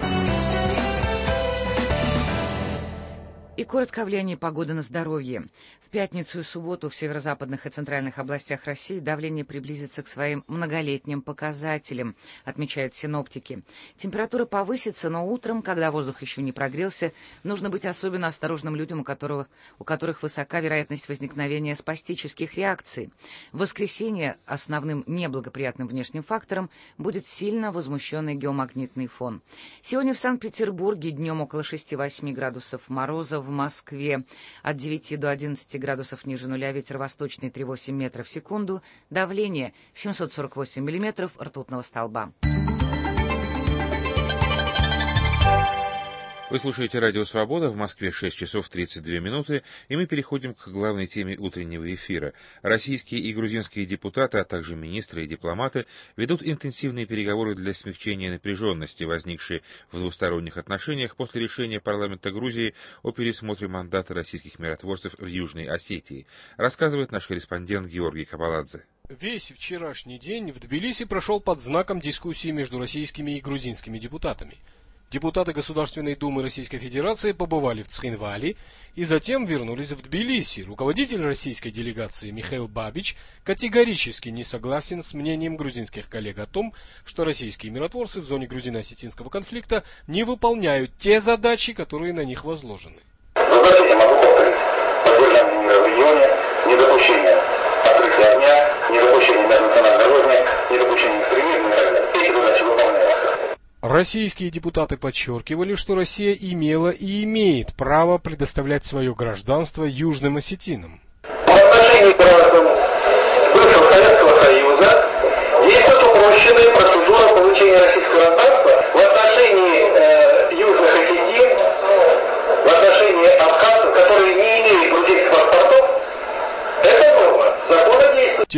И коротко о влиянии погоды на здоровье. В пятницу и субботу в северо-западных и центральных областях России давление приблизится к своим многолетним показателям, отмечают синоптики. Температура повысится, но утром, когда воздух еще не прогрелся, нужно быть особенно осторожным людям, у которых высока вероятность возникновения спастических реакций. В воскресенье основным неблагоприятным внешним фактором будет сильно возмущенный геомагнитный фон. Сегодня в Санкт-Петербурге днем около 6-8 градусов мороза, в Москве от 9 до 11 градусов ниже нуля, ветер восточный 3,8 метров в секунду, давление 748 миллиметров ртутного столба. Вы слушаете «Радио Свобода», в Москве 6 часов 32 минуты, и мы переходим к главной теме утреннего эфира. Российские и грузинские депутаты, а также министры и дипломаты ведут интенсивные переговоры для смягчения напряженности, возникшей в двусторонних отношениях после решения парламента Грузии о пересмотре мандата российских миротворцев в Южной Осетии, рассказывает наш корреспондент Георгий Кабаладзе. Весь вчерашний день в Тбилиси прошел под знаком дискуссии между российскими и грузинскими депутатами. Депутаты Государственной Думы Российской Федерации побывали в Цхинвали и затем вернулись в Тбилиси. Руководитель российской делегации Михаил Бабич категорически не согласен с мнением грузинских коллег о том, что российские миротворцы в зоне грузино-осетинского конфликта не выполняют те задачи, которые на них возложены. Задачи я могу повторить. Поддержание мира в регионе, недопущение открытия огня, недопущение межнациональной розни, недопущение экстремизма и так далее. Все эти задачи выполняются. Российские депутаты подчеркивали, что Россия имела и имеет право предоставлять свое гражданство южным осетинам. В отношении граждан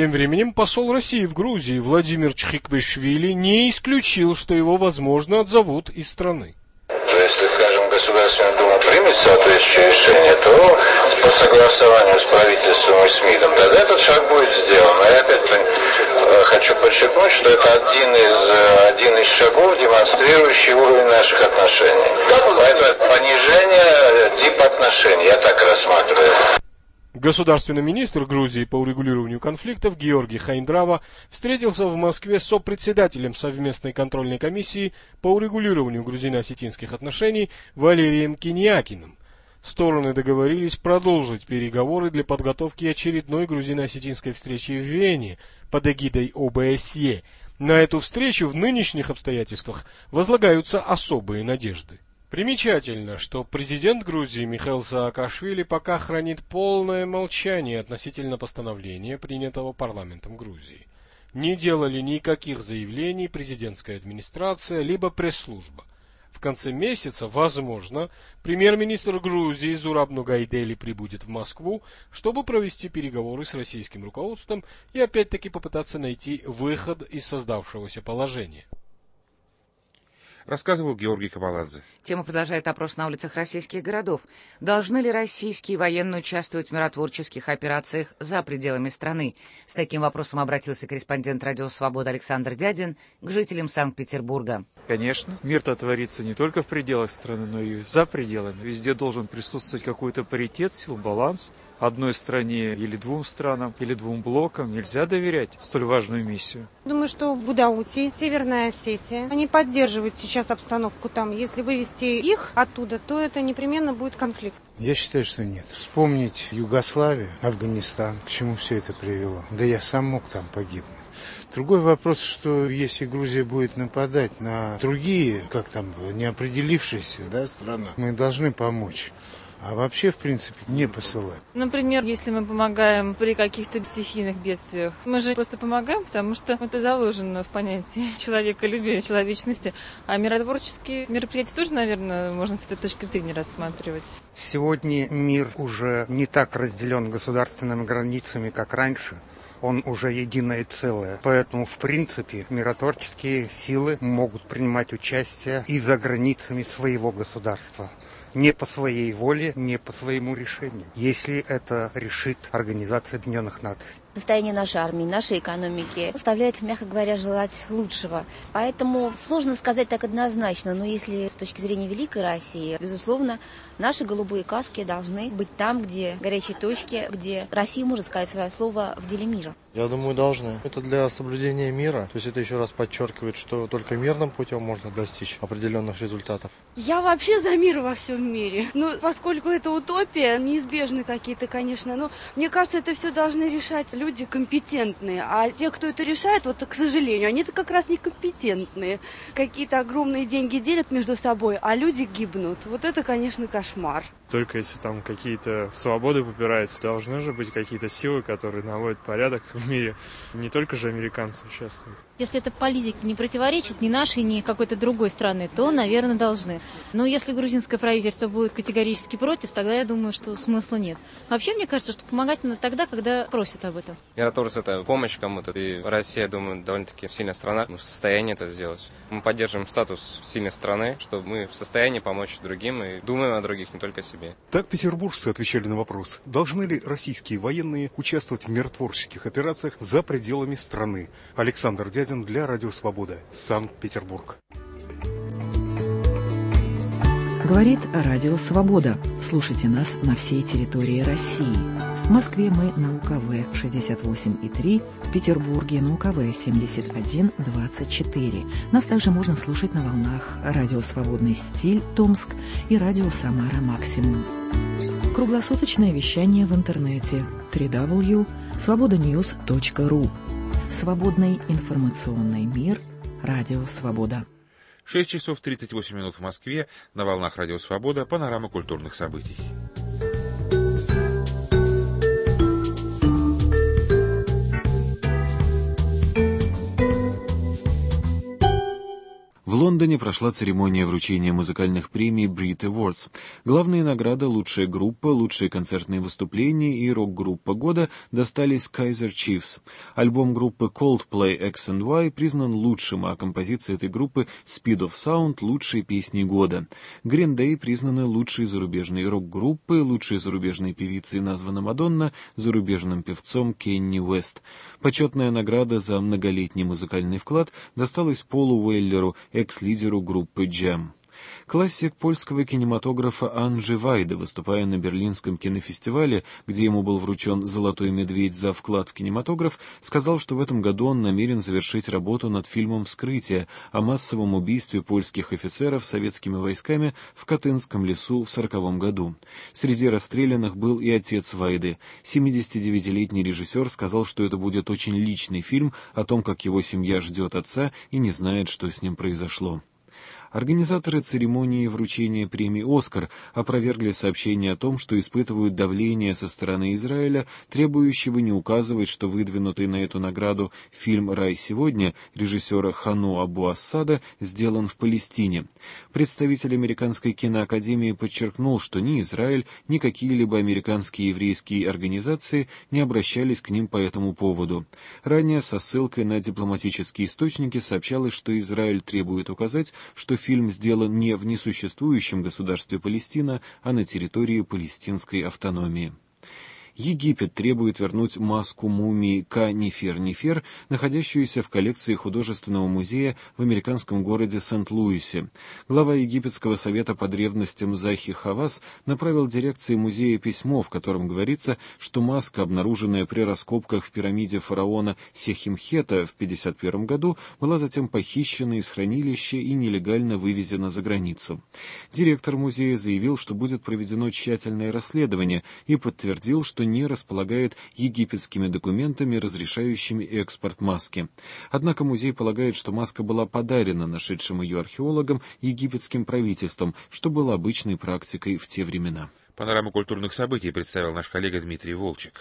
Тем временем посол России в Грузии Владимир Чхиквишвили не исключил, что его, возможно, отзовут из страны. Если, скажем, Государственная Дума примет соответствующее решение, то по согласованию с правительством и с МИДом, тогда этот шаг будет сделан. Но я опять хочу подчеркнуть, что это один из шагов, демонстрирующий уровень наших отношений. Это понижение типа отношений, я так рассматриваю. Государственный министр Грузии по урегулированию конфликтов Георгий Хайндрава встретился в Москве с сопредседателем совместной контрольной комиссии по урегулированию грузино-осетинских отношений Валерием Киньякиным. Стороны договорились продолжить переговоры для подготовки очередной грузино-осетинской встречи в Вене под эгидой ОБСЕ. На эту встречу в нынешних обстоятельствах возлагаются особые надежды. Примечательно, что президент Грузии Михаил Саакашвили пока хранит полное молчание относительно постановления, принятого парламентом Грузии. Не делали никаких заявлений президентская администрация либо пресс-служба. В конце месяца, возможно, премьер-министр Грузии Зураб Нугайдели прибудет в Москву, чтобы провести переговоры с российским руководством и опять-таки попытаться найти выход из создавшегося положения. Рассказывал Георгий Кабаладзе. Тема продолжает опрос на улицах российских городов. Должны ли российские военные участвовать в миротворческих операциях за пределами страны? С таким вопросом обратился корреспондент «Радио Свобода» Александр Дядин к жителям Санкт-Петербурга. Конечно. Мир-то творится не только в пределах страны, но и за пределами. Везде должен присутствовать какой-то паритет сил, баланс. Одной стране или двум странам, или двум блокам нельзя доверять столь важную миссию. Думаю, что Гудаути, Северная Осетия, они поддерживают сейчас обстановку там. Если вывести их оттуда, то это непременно будет конфликт. Я считаю, что нет. Вспомнить Югославию, Афганистан, к чему все это привело. Да я сам мог там погибнуть. Другой вопрос, что если Грузия будет нападать на другие, неопределившиеся страны, мы должны помочь. А вообще, в принципе, не посылать. Например, если мы помогаем при каких-то стихийных бедствиях, мы же просто помогаем, потому что это заложено в понятии человеколюбия, человечности. А миротворческие мероприятия тоже, наверное, можно с этой точки зрения рассматривать. Сегодня мир уже не так разделен государственными границами, как раньше. Он уже единое целое. Поэтому, в принципе, миротворческие силы могут принимать участие и за границами своего государства. Не по своей воле, не по своему решению, если это решит Организация Объединенных Наций. Состояние нашей армии, нашей экономики оставляет, мягко говоря, желать лучшего. Поэтому сложно сказать так однозначно, но если с точки зрения Великой России, безусловно, наши голубые каски должны быть там, где горячие точки, где Россия может сказать свое слово в деле мира. Я думаю, должны. Это для соблюдения мира. То есть это еще раз подчеркивает, что только мирным путем можно достичь определенных результатов. Я вообще за мир во всем мире. Поскольку это утопия, неизбежны какие-то, конечно, но мне кажется, это все должны решать люди компетентные. А те, кто это решает, к сожалению, они-то как раз некомпетентные. Какие-то огромные деньги делят между собой, а люди гибнут. Это, конечно, кошмар. Только если там какие-то свободы попираются, должны же быть какие-то силы, которые наводят порядок в мире. Не только же американцы участвуют. Если эта политика не противоречит ни нашей, ни какой-то другой страны, то, наверное, должны. Но если грузинское правительство будет категорически против, тогда я думаю, что смысла нет. Вообще, мне кажется, что помогать надо тогда, когда просят об этом. Миротворцы — это помощь кому-то. И Россия, думаю, довольно-таки сильная страна. Мы в состоянии это сделать. Мы поддерживаем статус сильной страны, что мы в состоянии помочь другим и думаем о других, не только о себе. Так петербуржцы отвечали на вопрос, должны ли российские военные участвовать в миротворческих операциях за пределами страны. Александр Дядин для Радио Свобода, Санкт-Петербург. Говорит Радио Свобода. Слушайте нас на всей территории России. В Москве мы на УКВ 68,3, в Петербурге на УКВ 71,24. Нас также можно слушать на волнах Радио Свободный стиль Томск и Радио Самара Максимум. Круглосуточное вещание в интернете www.svobodanews.ru. Свободный информационный мир. Радио Свобода. 6 часов 38 минут в Москве. На волнах Радио Свобода. Панорама культурных событий. В Лондоне прошла церемония вручения музыкальных премий Brit Awards. Главные награды «Лучшая группа», «Лучшие концертные выступления» и «Рок-группа года» достались Kaiser Chiefs. Альбом группы Coldplay X and Y признан лучшим, а композиция этой группы Speed of Sound — лучшей песней года. Green Day признаны лучшей зарубежной рок-группой, лучшей зарубежной певицей названа Мадонна, зарубежным певцом Кенни Уэст. Почетная награда за многолетний музыкальный вклад досталась Полу Уэллеру, экс-лидеру группы Jam. Классик польского кинематографа Анджей Вайда, выступая на Берлинском кинофестивале, где ему был вручен «Золотой медведь» за вклад в кинематограф, сказал, что в этом году он намерен завершить работу над фильмом «Вскрытие» о массовом убийстве польских офицеров советскими войсками в Катынском лесу в 1940 году. Среди расстрелянных был и отец Вайды. 79-летний режиссер сказал, что это будет очень личный фильм о том, как его семья ждет отца и не знает, что с ним произошло. Организаторы церемонии вручения премии «Оскар» опровергли сообщение о том, что испытывают давление со стороны Израиля, требующего не указывать, что выдвинутый на эту награду фильм «Рай сегодня» режиссера Хану Абу-Ассада сделан в Палестине. Представитель Американской киноакадемии подчеркнул, что ни Израиль, ни какие-либо американские еврейские организации не обращались к ним по этому поводу. Ранее со ссылкой на дипломатические источники сообщалось, что Израиль требует указать, что фильм сделан не в несуществующем государстве Палестина, а на территории палестинской автономии. Египет требует вернуть маску мумии Ка-Нефер-Нефер, находящуюся в коллекции художественного музея в американском городе Сент-Луисе. Глава Египетского совета по древностям Захи Хавас направил дирекции музея письмо, в котором говорится, что маска, обнаруженная при раскопках в пирамиде фараона Сехимхета в 1951 году, была затем похищена из хранилища и нелегально вывезена за границу. Директор музея заявил, что будет проведено тщательное расследование, и подтвердил, что не располагает египетскими документами, разрешающими экспорт маски. Однако музей полагает, что маска была подарена нашедшим ее археологам египетским правительством, что было обычной практикой в те времена. Панораму культурных событий представил наш коллега Дмитрий Волчек.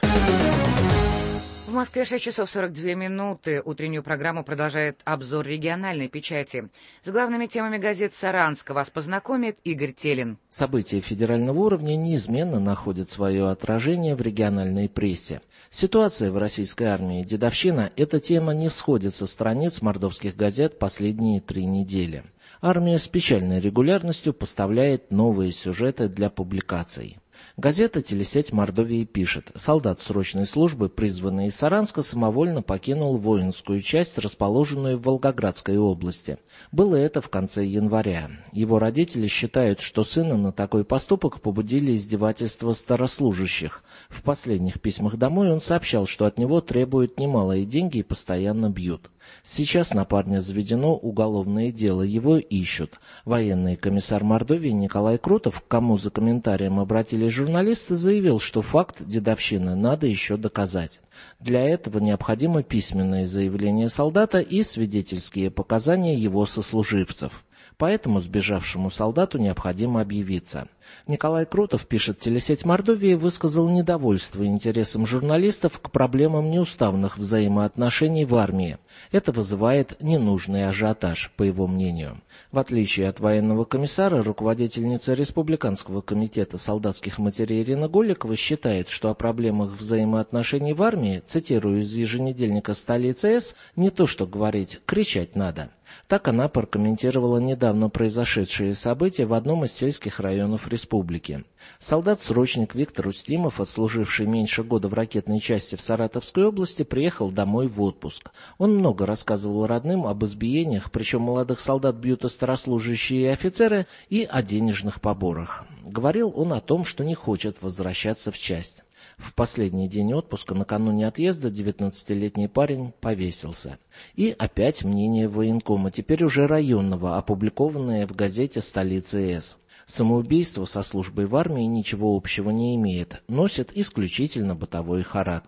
В Москве 6 часов 42 минуты. Утреннюю программу продолжает обзор региональной печати. С главными темами газет Саранска вас познакомит Игорь Телин. События федерального уровня неизменно находят свое отражение в региональной прессе. Ситуация в российской армии, дедовщина – эта тема не всходит со страниц мордовских газет последние 3 недели. Армия с печальной регулярностью поставляет новые сюжеты для публикаций. Газета «Телесеть Мордовии» пишет: солдат срочной службы, призванный из Саранска, самовольно покинул воинскую часть, расположенную в Волгоградской области. Было это в конце января. Его родители считают, что сына на такой поступок побудили издевательства старослужащих. В последних письмах домой он сообщал, что от него требуют немалые деньги и постоянно бьют. Сейчас на парня заведено уголовное дело, его ищут. Военный комиссар Мордовии Николай Крутов, к кому за комментарием обратились журналисты, заявил, что факт дедовщины надо еще доказать. Для этого необходимо письменное заявление солдата и свидетельские показания его сослуживцев. Поэтому сбежавшему солдату необходимо объявиться. Николай Крутов, пишет телесеть Мордовии, высказал недовольство интересам журналистов к проблемам неуставных взаимоотношений в армии. Это вызывает ненужный ажиотаж, по его мнению. В отличие от военного комиссара, руководительница Республиканского комитета солдатских матерей Ирина Голикова считает, что о проблемах взаимоотношений в армии, цитирую из еженедельника «Столица С», не то что говорить, кричать надо. Так она прокомментировала недавно произошедшие события в одном из сельских районов республики. Солдат-срочник Виктор Устимов, отслуживший меньше года в ракетной части в Саратовской области, приехал домой в отпуск. Он много рассказывал родным об избиениях, причем молодых солдат бьют и старослужащие и офицеры, и о денежных поборах. Говорил он о том, что не хочет возвращаться в часть. В последний день отпуска, накануне отъезда, 19-летний парень повесился. И опять мнение военкома, теперь уже районного, опубликованное в газете «Столица С». Самоубийство со службой в армии ничего общего не имеет, носит исключительно бытовой характер.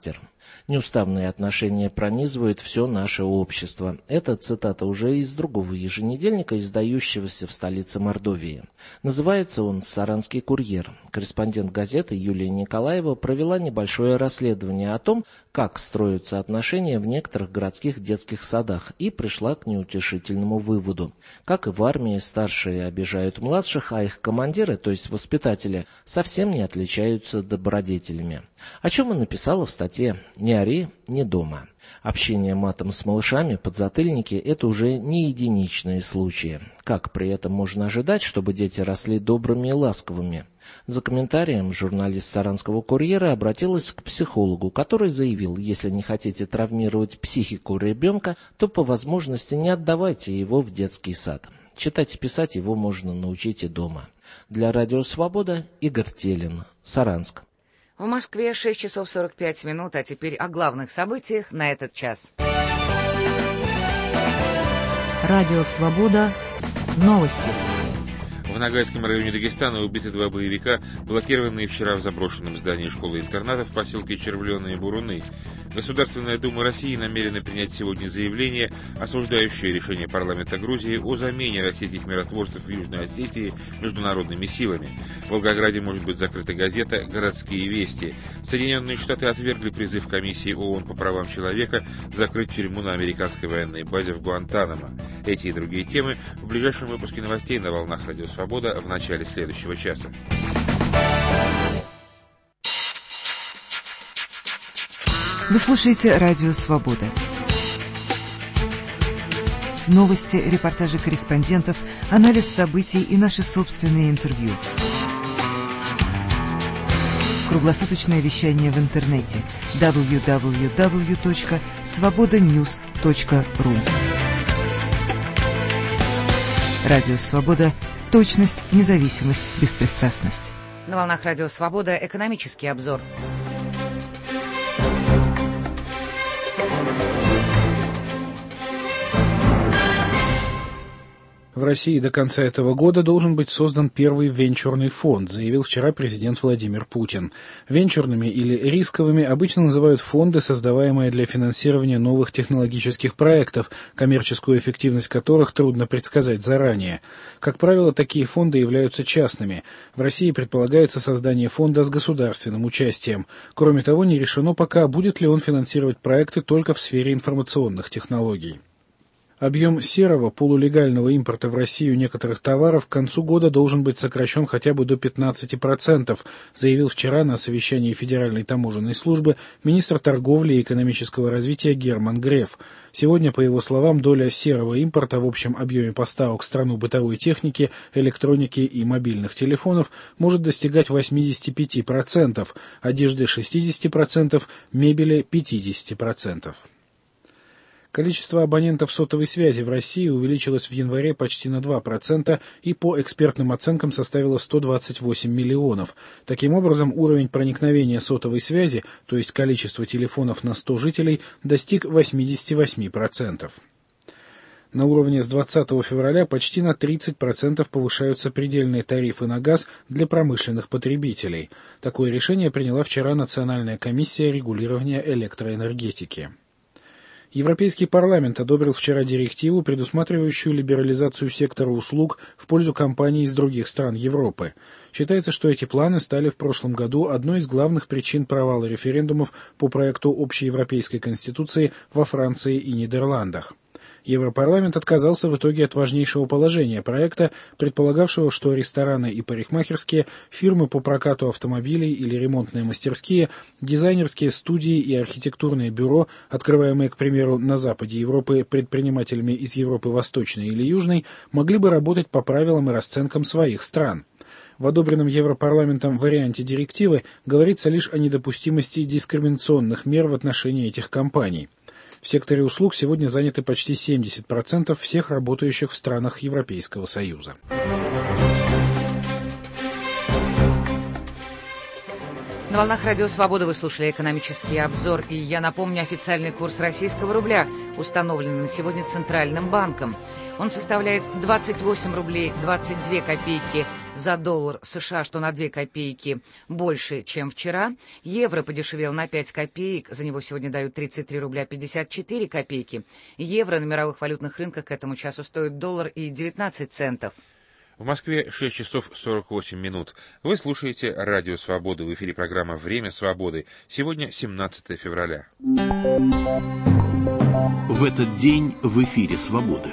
Неуставные отношения пронизывают все наше общество. Это цитата уже из другого еженедельника, издающегося в столице Мордовии. Называется он «Саранский курьер». Корреспондент газеты Юлия Николаева провела небольшое расследование о том, как строятся отношения в некоторых городских детских садах, и пришла к неутешительному выводу. Как и в армии, старшие обижают младших, а их командиры, то есть воспитатели, совсем не отличаются добродетелями. О чем и написала в статье «Не ори, не дома». Общение матом с малышами, подзатыльники – это уже не единичные случаи. Как при этом можно ожидать, чтобы дети росли добрыми и ласковыми? За комментарием журналист «Саранского курьера» обратилась к психологу, который заявил: если не хотите травмировать психику ребенка, то по возможности не отдавайте его в детский сад. Читать и писать его можно научить и дома. Для Радио Свобода Игорь Телин, Саранск. В Москве 6 часов 45 минут, а теперь о главных событиях на этот час. Радио Свобода. Новости. В Ногайском районе Дагестана убиты 2 боевика, блокированные вчера в заброшенном здании школы-интерната в поселке Червленые Буруны. Государственная Дума России намерена принять сегодня заявление, осуждающее решение парламента Грузии о замене российских миротворцев в Южной Осетии международными силами. В Волгограде может быть закрыта газета «Городские вести». Соединенные Штаты отвергли призыв комиссии ООН по правам человека закрыть тюрьму на американской военной базе в Гуантанамо. Эти и другие темы в ближайшем выпуске новостей на волнах Радио Свобода в начале следующего часа. Вы слушаете Радио Свобода. Новости, репортажи корреспондентов, анализ событий и наши собственные интервью. Круглосуточное вещание в интернете www.svobodanews.ru. Радио Свобода. Точность, независимость, беспристрастность. На волнах Радио Свобода экономический обзор. В России до конца этого года должен быть создан первый венчурный фонд, заявил вчера президент Владимир Путин. Венчурными или рисковыми обычно называют фонды, создаваемые для финансирования новых технологических проектов, коммерческую эффективность которых трудно предсказать заранее. Как правило, такие фонды являются частными. В России предполагается создание фонда с государственным участием. Кроме того, не решено пока, будет ли он финансировать проекты только в сфере информационных технологий. Объем серого полулегального импорта в Россию некоторых товаров к концу года должен быть сокращен хотя бы до 15%, заявил вчера на совещании Федеральной таможенной службы министр торговли и экономического развития Герман Греф. Сегодня, по его словам, доля серого импорта в общем объеме поставок в страну бытовой техники, электроники и мобильных телефонов может достигать 85%, одежды 60%, мебели 50%. Количество абонентов сотовой связи в России увеличилось в январе почти на 2% и по экспертным оценкам составило 128 миллионов. Таким образом, уровень проникновения сотовой связи, то есть количество телефонов на 100 жителей, достиг 88%. На уровне с 20 февраля почти на 30% повышаются предельные тарифы на газ для промышленных потребителей. Такое решение приняла вчера Национальная комиссия регулирования электроэнергетики. Европейский парламент одобрил вчера директиву, предусматривающую либерализацию сектора услуг в пользу компаний из других стран Европы. Считается, что эти планы стали в прошлом году одной из главных причин провала референдумов по проекту общеевропейской конституции во Франции и Нидерландах. Европарламент отказался в итоге от важнейшего положения проекта, предполагавшего, что рестораны и парикмахерские, фирмы по прокату автомобилей или ремонтные мастерские, дизайнерские студии и архитектурные бюро, открываемые, к примеру, на западе Европы предпринимателями из Европы Восточной или Южной, могли бы работать по правилам и расценкам своих стран. В одобренном Европарламентом варианте директивы говорится лишь о недопустимости дискриминационных мер в отношении этих компаний. В секторе услуг сегодня заняты почти 70% всех работающих в странах Европейского Союза. На волнах Радио Свобода вы слушали экономический обзор. И я напомню, официальный курс российского рубля установлен на сегодня Центральным банком. Он составляет 28 рублей 22 копейки за доллар США, что на 2 копейки больше, чем вчера. Евро подешевел на 5 копеек, за него сегодня дают 33 рубля 54 копейки. Евро на мировых валютных рынках к этому часу стоит $1.19. В Москве 6 часов 48 минут. Вы слушаете Радио Свобода. В эфире программа «Время свободы». Сегодня 17 февраля. В этот день в эфире «Свободы».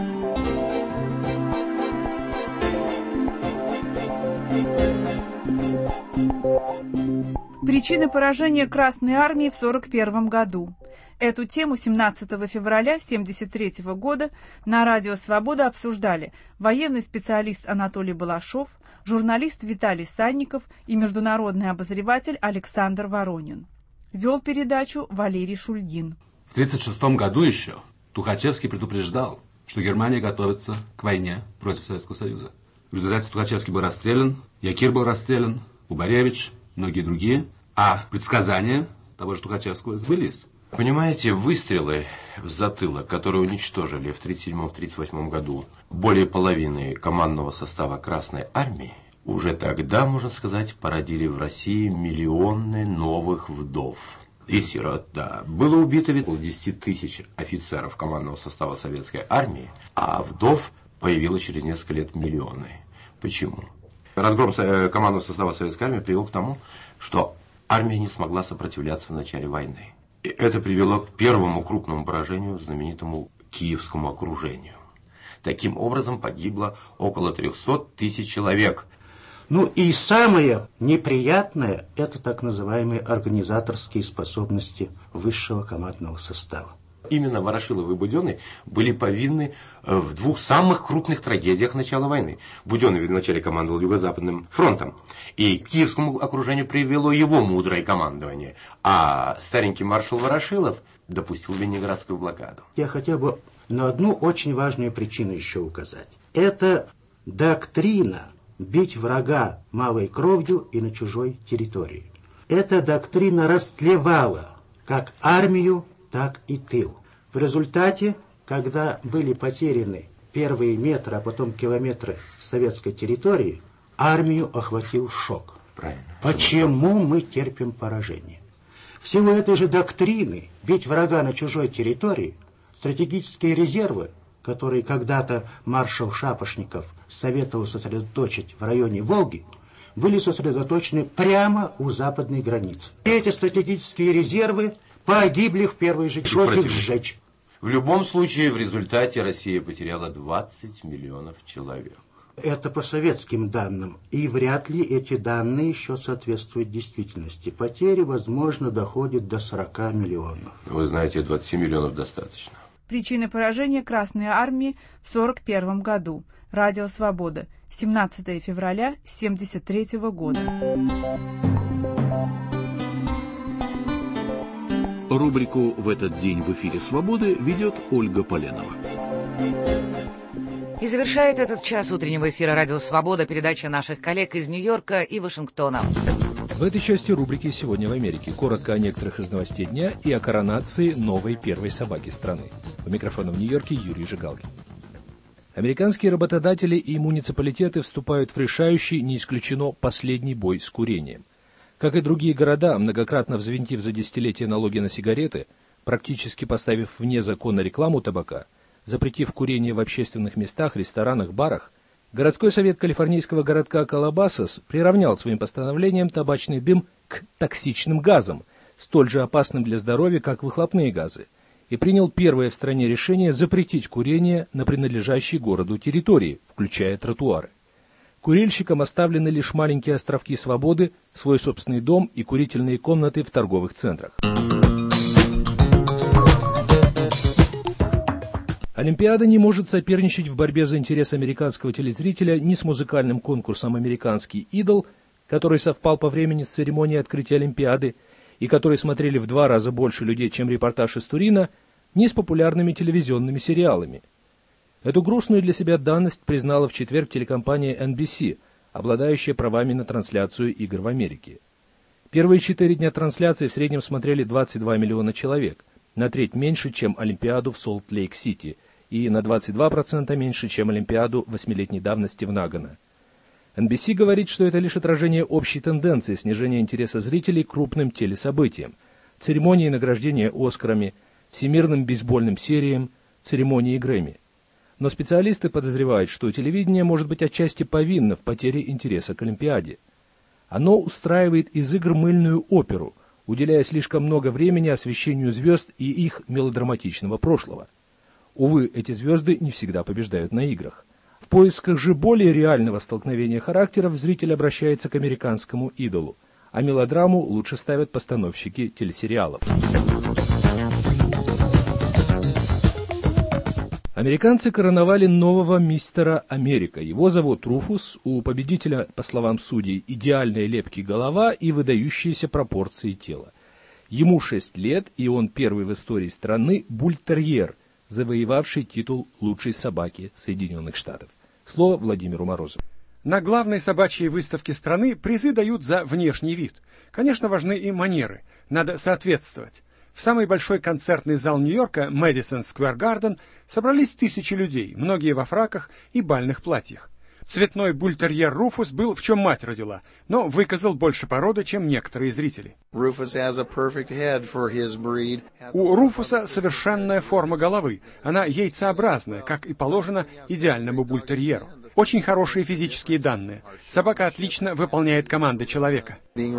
Причины поражения Красной Армии в 1941 году. Эту тему 17 февраля 1973 года на Радио Свобода обсуждали военный специалист Анатолий Балашов, журналист Виталий Санников и международный обозреватель Александр Воронин. Вел передачу Валерий Шульгин. В 1936 году еще Тухачевский предупреждал, что Германия готовится к войне против Советского Союза. В результате Тухачевский был расстрелян, Якир был расстрелян, Убаревич, многие другие, а предсказания того же Тухачевского сбылись. Понимаете, выстрелы в затылок, которые уничтожили в 1937-1938 году более половины командного состава Красной Армии, уже тогда, можно сказать, породили в России миллионы новых вдов и сирот. Да. Было убито около 10 тысяч офицеров командного состава Советской Армии, а вдов появилось через несколько лет миллионы. Почему? Разгром командного состава Советской Армии привел к тому, что армия не смогла сопротивляться в начале войны. И это привело к первому крупному поражению, знаменитому Киевскому окружению. Таким образом погибло около 300 тысяч человек. Ну и самое неприятное – это так называемые организаторские способности высшего командного состава. Именно Ворошилов и Буденный были повинны в 2 самых крупных трагедиях начала войны. Буденный вначале командовал Юго-Западным фронтом, и к Киевскому окружению привело его мудрое командование, а старенький маршал Ворошилов допустил Ленинградскую блокаду. Я хотел бы на одну очень важную причину еще указать. Это доктрина бить врага малой кровью и на чужой территории. Эта доктрина растлевала как армию, так и тыл. В результате, когда были потеряны первые метры, а потом километры советской территории, армию охватил шок. Правильно. Почему мы терпим поражение? В силу этой же доктрины бить врага на чужой территории, стратегические резервы, которые когда-то маршал Шапошников советовал сосредоточить в районе Волги, были сосредоточены прямо у западной границы. Эти стратегические резервы погибли в первый же день. Пришлось их сжечь. В любом случае, в результате Россия потеряла 20 миллионов человек. Это по советским данным. И вряд ли эти данные еще соответствуют действительности. Потери, возможно, доходят до 40 миллионов. Вы знаете, 20 миллионов достаточно. Причины поражения Красной Армии в 1941 году. Радио Свобода. 17 февраля 1973 года. Рубрику «В этот день в эфире «Свободы» ведет Ольга Поленова. И завершает этот час утреннего эфира «Радио Свобода» передача наших коллег из Нью-Йорка и Вашингтона. В этой части рубрики «Сегодня в Америке» коротко о некоторых из новостей дня и о коронации новой первой собаки страны. У микрофона в Нью-Йорке Юрий Жигалкин. Американские работодатели и муниципалитеты вступают в решающий, не исключено, последний бой с курением. Как и другие города, многократно взвинтив за десятилетия налоги на сигареты, практически поставив вне закона рекламу табака, запретив курение в общественных местах, ресторанах, барах, городской совет калифорнийского городка Калабасас приравнял своим постановлением табачный дым к токсичным газам, столь же опасным для здоровья, как выхлопные газы, и принял первое в стране решение запретить курение на принадлежащей городу территории, включая тротуары. Курильщикам оставлены лишь маленькие островки свободы, свой собственный дом и курительные комнаты в торговых центрах. Олимпиада не может соперничать в борьбе за интерес американского телезрителя ни с музыкальным конкурсом «Американский идол», который совпал по времени с церемонией открытия Олимпиады, и который смотрели в 2 раза больше людей, чем репортаж из Турина, ни с популярными телевизионными сериалами. Эту грустную для себя данность признала в четверг телекомпания NBC, обладающая правами на трансляцию игр в Америке. Первые 4 дня трансляции в среднем смотрели 22 миллиона человек, на треть меньше, чем Олимпиаду в Солт-Лейк-Сити, и на 22% меньше, чем Олимпиаду 8-летней давности в Нагано. NBC говорит, что это лишь отражение общей тенденции снижения интереса зрителей к крупным телесобытиям, церемонии награждения Оскарами, всемирным бейсбольным сериям, церемонии Грэмми. Но специалисты подозревают, что телевидение может быть отчасти повинно в потере интереса к Олимпиаде. Оно устраивает из игр мыльную оперу, уделяя слишком много времени освещению звезд и их мелодраматичного прошлого. Увы, эти звезды не всегда побеждают на играх. В поисках же более реального столкновения характеров зритель обращается к американскому идолу, а мелодраму лучше ставят постановщики телесериалов. Американцы короновали нового мистера Америка. Его зовут Руфус, у победителя, по словам судей, идеальная лепки голова и выдающиеся пропорции тела. Ему 6 лет, и он первый в истории страны бультерьер, завоевавший титул лучшей собаки Соединенных Штатов. Слово Владимиру Морозову. На главной собачьей выставке страны призы дают за внешний вид. Конечно, важны и манеры. Надо соответствовать. В самый большой концертный зал Нью-Йорка, Мэдисон Сквер Гарден, собрались тысячи людей, многие во фраках и бальных платьях. Цветной бультерьер Руфус был в чем мать родила, но выказал больше породы, чем некоторые зрители. У Руфуса совершенная форма головы, она яйцеобразная, как и положено идеальному бультерьеру. Очень хорошие физические данные. Собака отлично выполняет команды человека.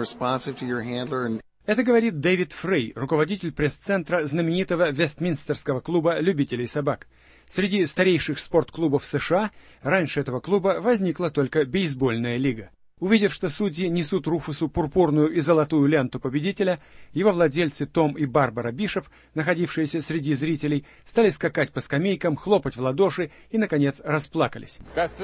Это говорит Дэвид Фрей, руководитель пресс-центра знаменитого Вестминстерского клуба любителей собак. Среди старейших спортклубов США раньше этого клуба возникла только бейсбольная лига. Увидев, что судьи несут Руфусу пурпурную и золотую ленту победителя, его владельцы Том и Барбара Бишоп, находившиеся среди зрителей, стали скакать по скамейкам, хлопать в ладоши и, наконец, расплакались.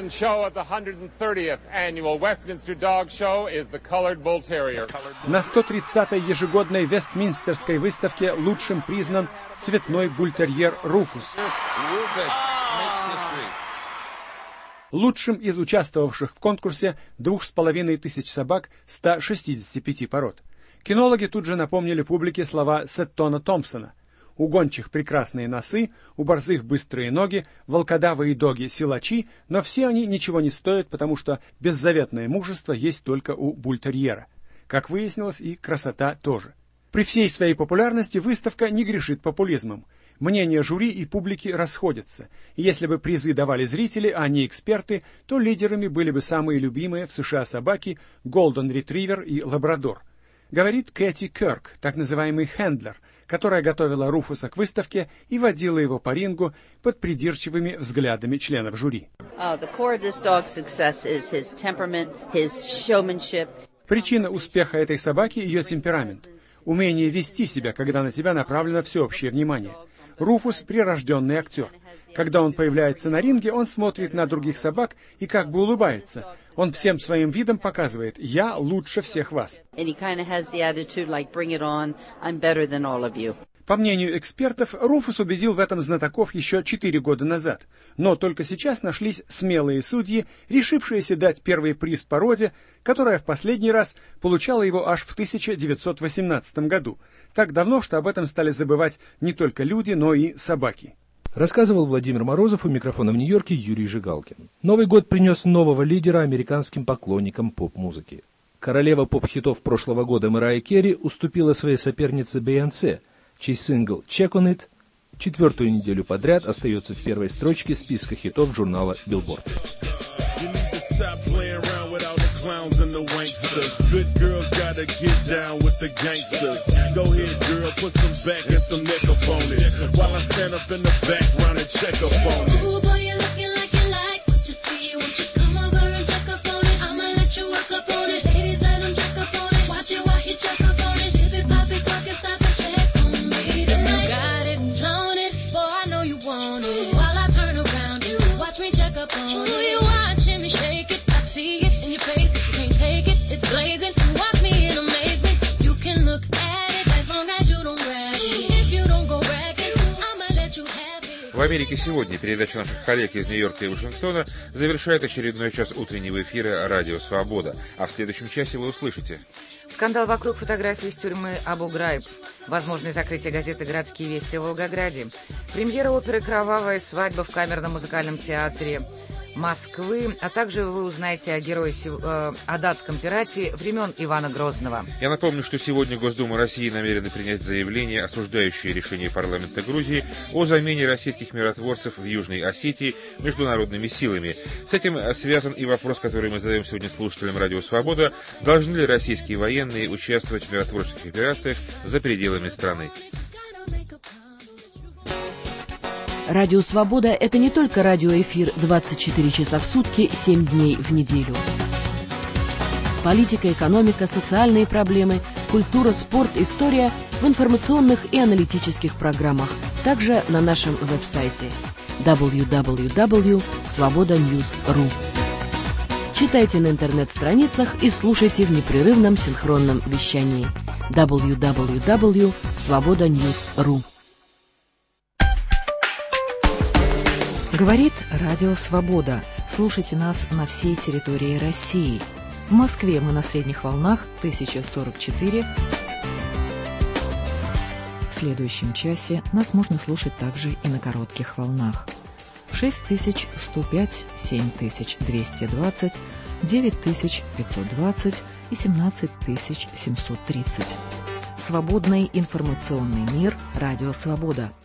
На 130-й ежегодной Вестминстерской выставке лучшим признан цветной бультерьер Руфус. Лучшим из участвовавших в конкурсе 2500 собак 165 пород. Кинологи тут же напомнили публике слова Сеттона Томпсона. У гончих прекрасные носы, у борзых быстрые ноги, волкодавы и доги силачи, но все они ничего не стоят, потому что беззаветное мужество есть только у бультерьера. Как выяснилось, и красота тоже. При всей своей популярности выставка не грешит популизмом. Мнения жюри и публики расходятся. И если бы призы давали зрители, а не эксперты, то лидерами были бы самые любимые в США собаки Голден Ретривер и Лабрадор. Говорит Кэти Кёрк, так называемый хендлер, которая готовила Руфуса к выставке и водила его по рингу под придирчивыми взглядами членов жюри. Причина успеха этой собаки – ее темперамент. Умение вести себя, когда на тебя направлено всеобщее внимание. Руфус – прирожденный актер. Когда он появляется на ринге, он смотрит на других собак и как бы улыбается. Он всем своим видом показывает: «Я лучше всех вас». По мнению экспертов, Руфус убедил в этом знатоков еще 4 года назад. Но только сейчас нашлись смелые судьи, решившиеся дать первый приз породе, которая в последний раз получала его аж в 1918 году. Так давно, что об этом стали забывать не только люди, но и собаки. Рассказывал Владимир Морозов, у микрофона в Нью-Йорке Юрий Жигалкин. Новый год принес нового лидера американским поклонникам поп-музыки. Королева поп-хитов прошлого года Мэрайя Керри уступила своей сопернице Бейонсе, чей сингл «Check on It» 4-ю неделю подряд остается в первой строчке списка хитов журнала Billboard. Clowns and the wanksters. Good girls gotta get down with the gangsters. Go ahead, girl, put some back and some neck up on it. While I stand up in the background and check up on it. Ooh, boy, you're looking like you like what you see. Won't you come over and check up on it? I'ma let you work up on it. Ladies, let them check up on it. Watch it while he check up on it. Tip it, pop it, talk it, stop and check on me tonight. You got it, flown it, boy, I know you want it. While I turn around, you watch me check up on it. Ooh, you watching me shake it, I see it in your face. Take it, it's blazing. Watch me in amazement. You can look at it as long as you don't grab it. If you don't go back it, I'ma let you have it. В Америке сегодня передача наших коллег из Нью-Йорка и Вашингтона завершает очередной час утреннего эфира «Радио Свобода». А в следующем часе вы услышите: скандал вокруг фотографий из тюрьмы Абу-Грайб, возможное закрытие газеты «Городские вести» в Волгограде, премьера оперы «Кровавая свадьба» в Камерном музыкальном театре, Москвы, а также вы узнаете о датском пирате времен Ивана Грозного. Я напомню, что сегодня Госдума России намерена принять заявление, осуждающее решение парламента Грузии о замене российских миротворцев в Южной Осетии международными силами. С этим связан и вопрос, который мы задаем сегодня слушателям «Радио Свобода». Должны ли российские военные участвовать в миротворческих операциях за пределами страны? Радио «Свобода» — это не только радиоэфир 24 часа в сутки, 7 дней в неделю. Политика, экономика, социальные проблемы, культура, спорт, история в информационных и аналитических программах. Также на нашем веб-сайте www.svobodanews.ru. Читайте на интернет-страницах и слушайте в непрерывном синхронном вещании www.svobodanews.ru. Говорит Радио Свобода. Слушайте нас на всей территории России. В Москве мы на средних волнах 1044. В следующем часе нас можно слушать также и на коротких волнах. 6105, 7220, 9520 и 17730. Свободный информационный мир. Радио Свобода.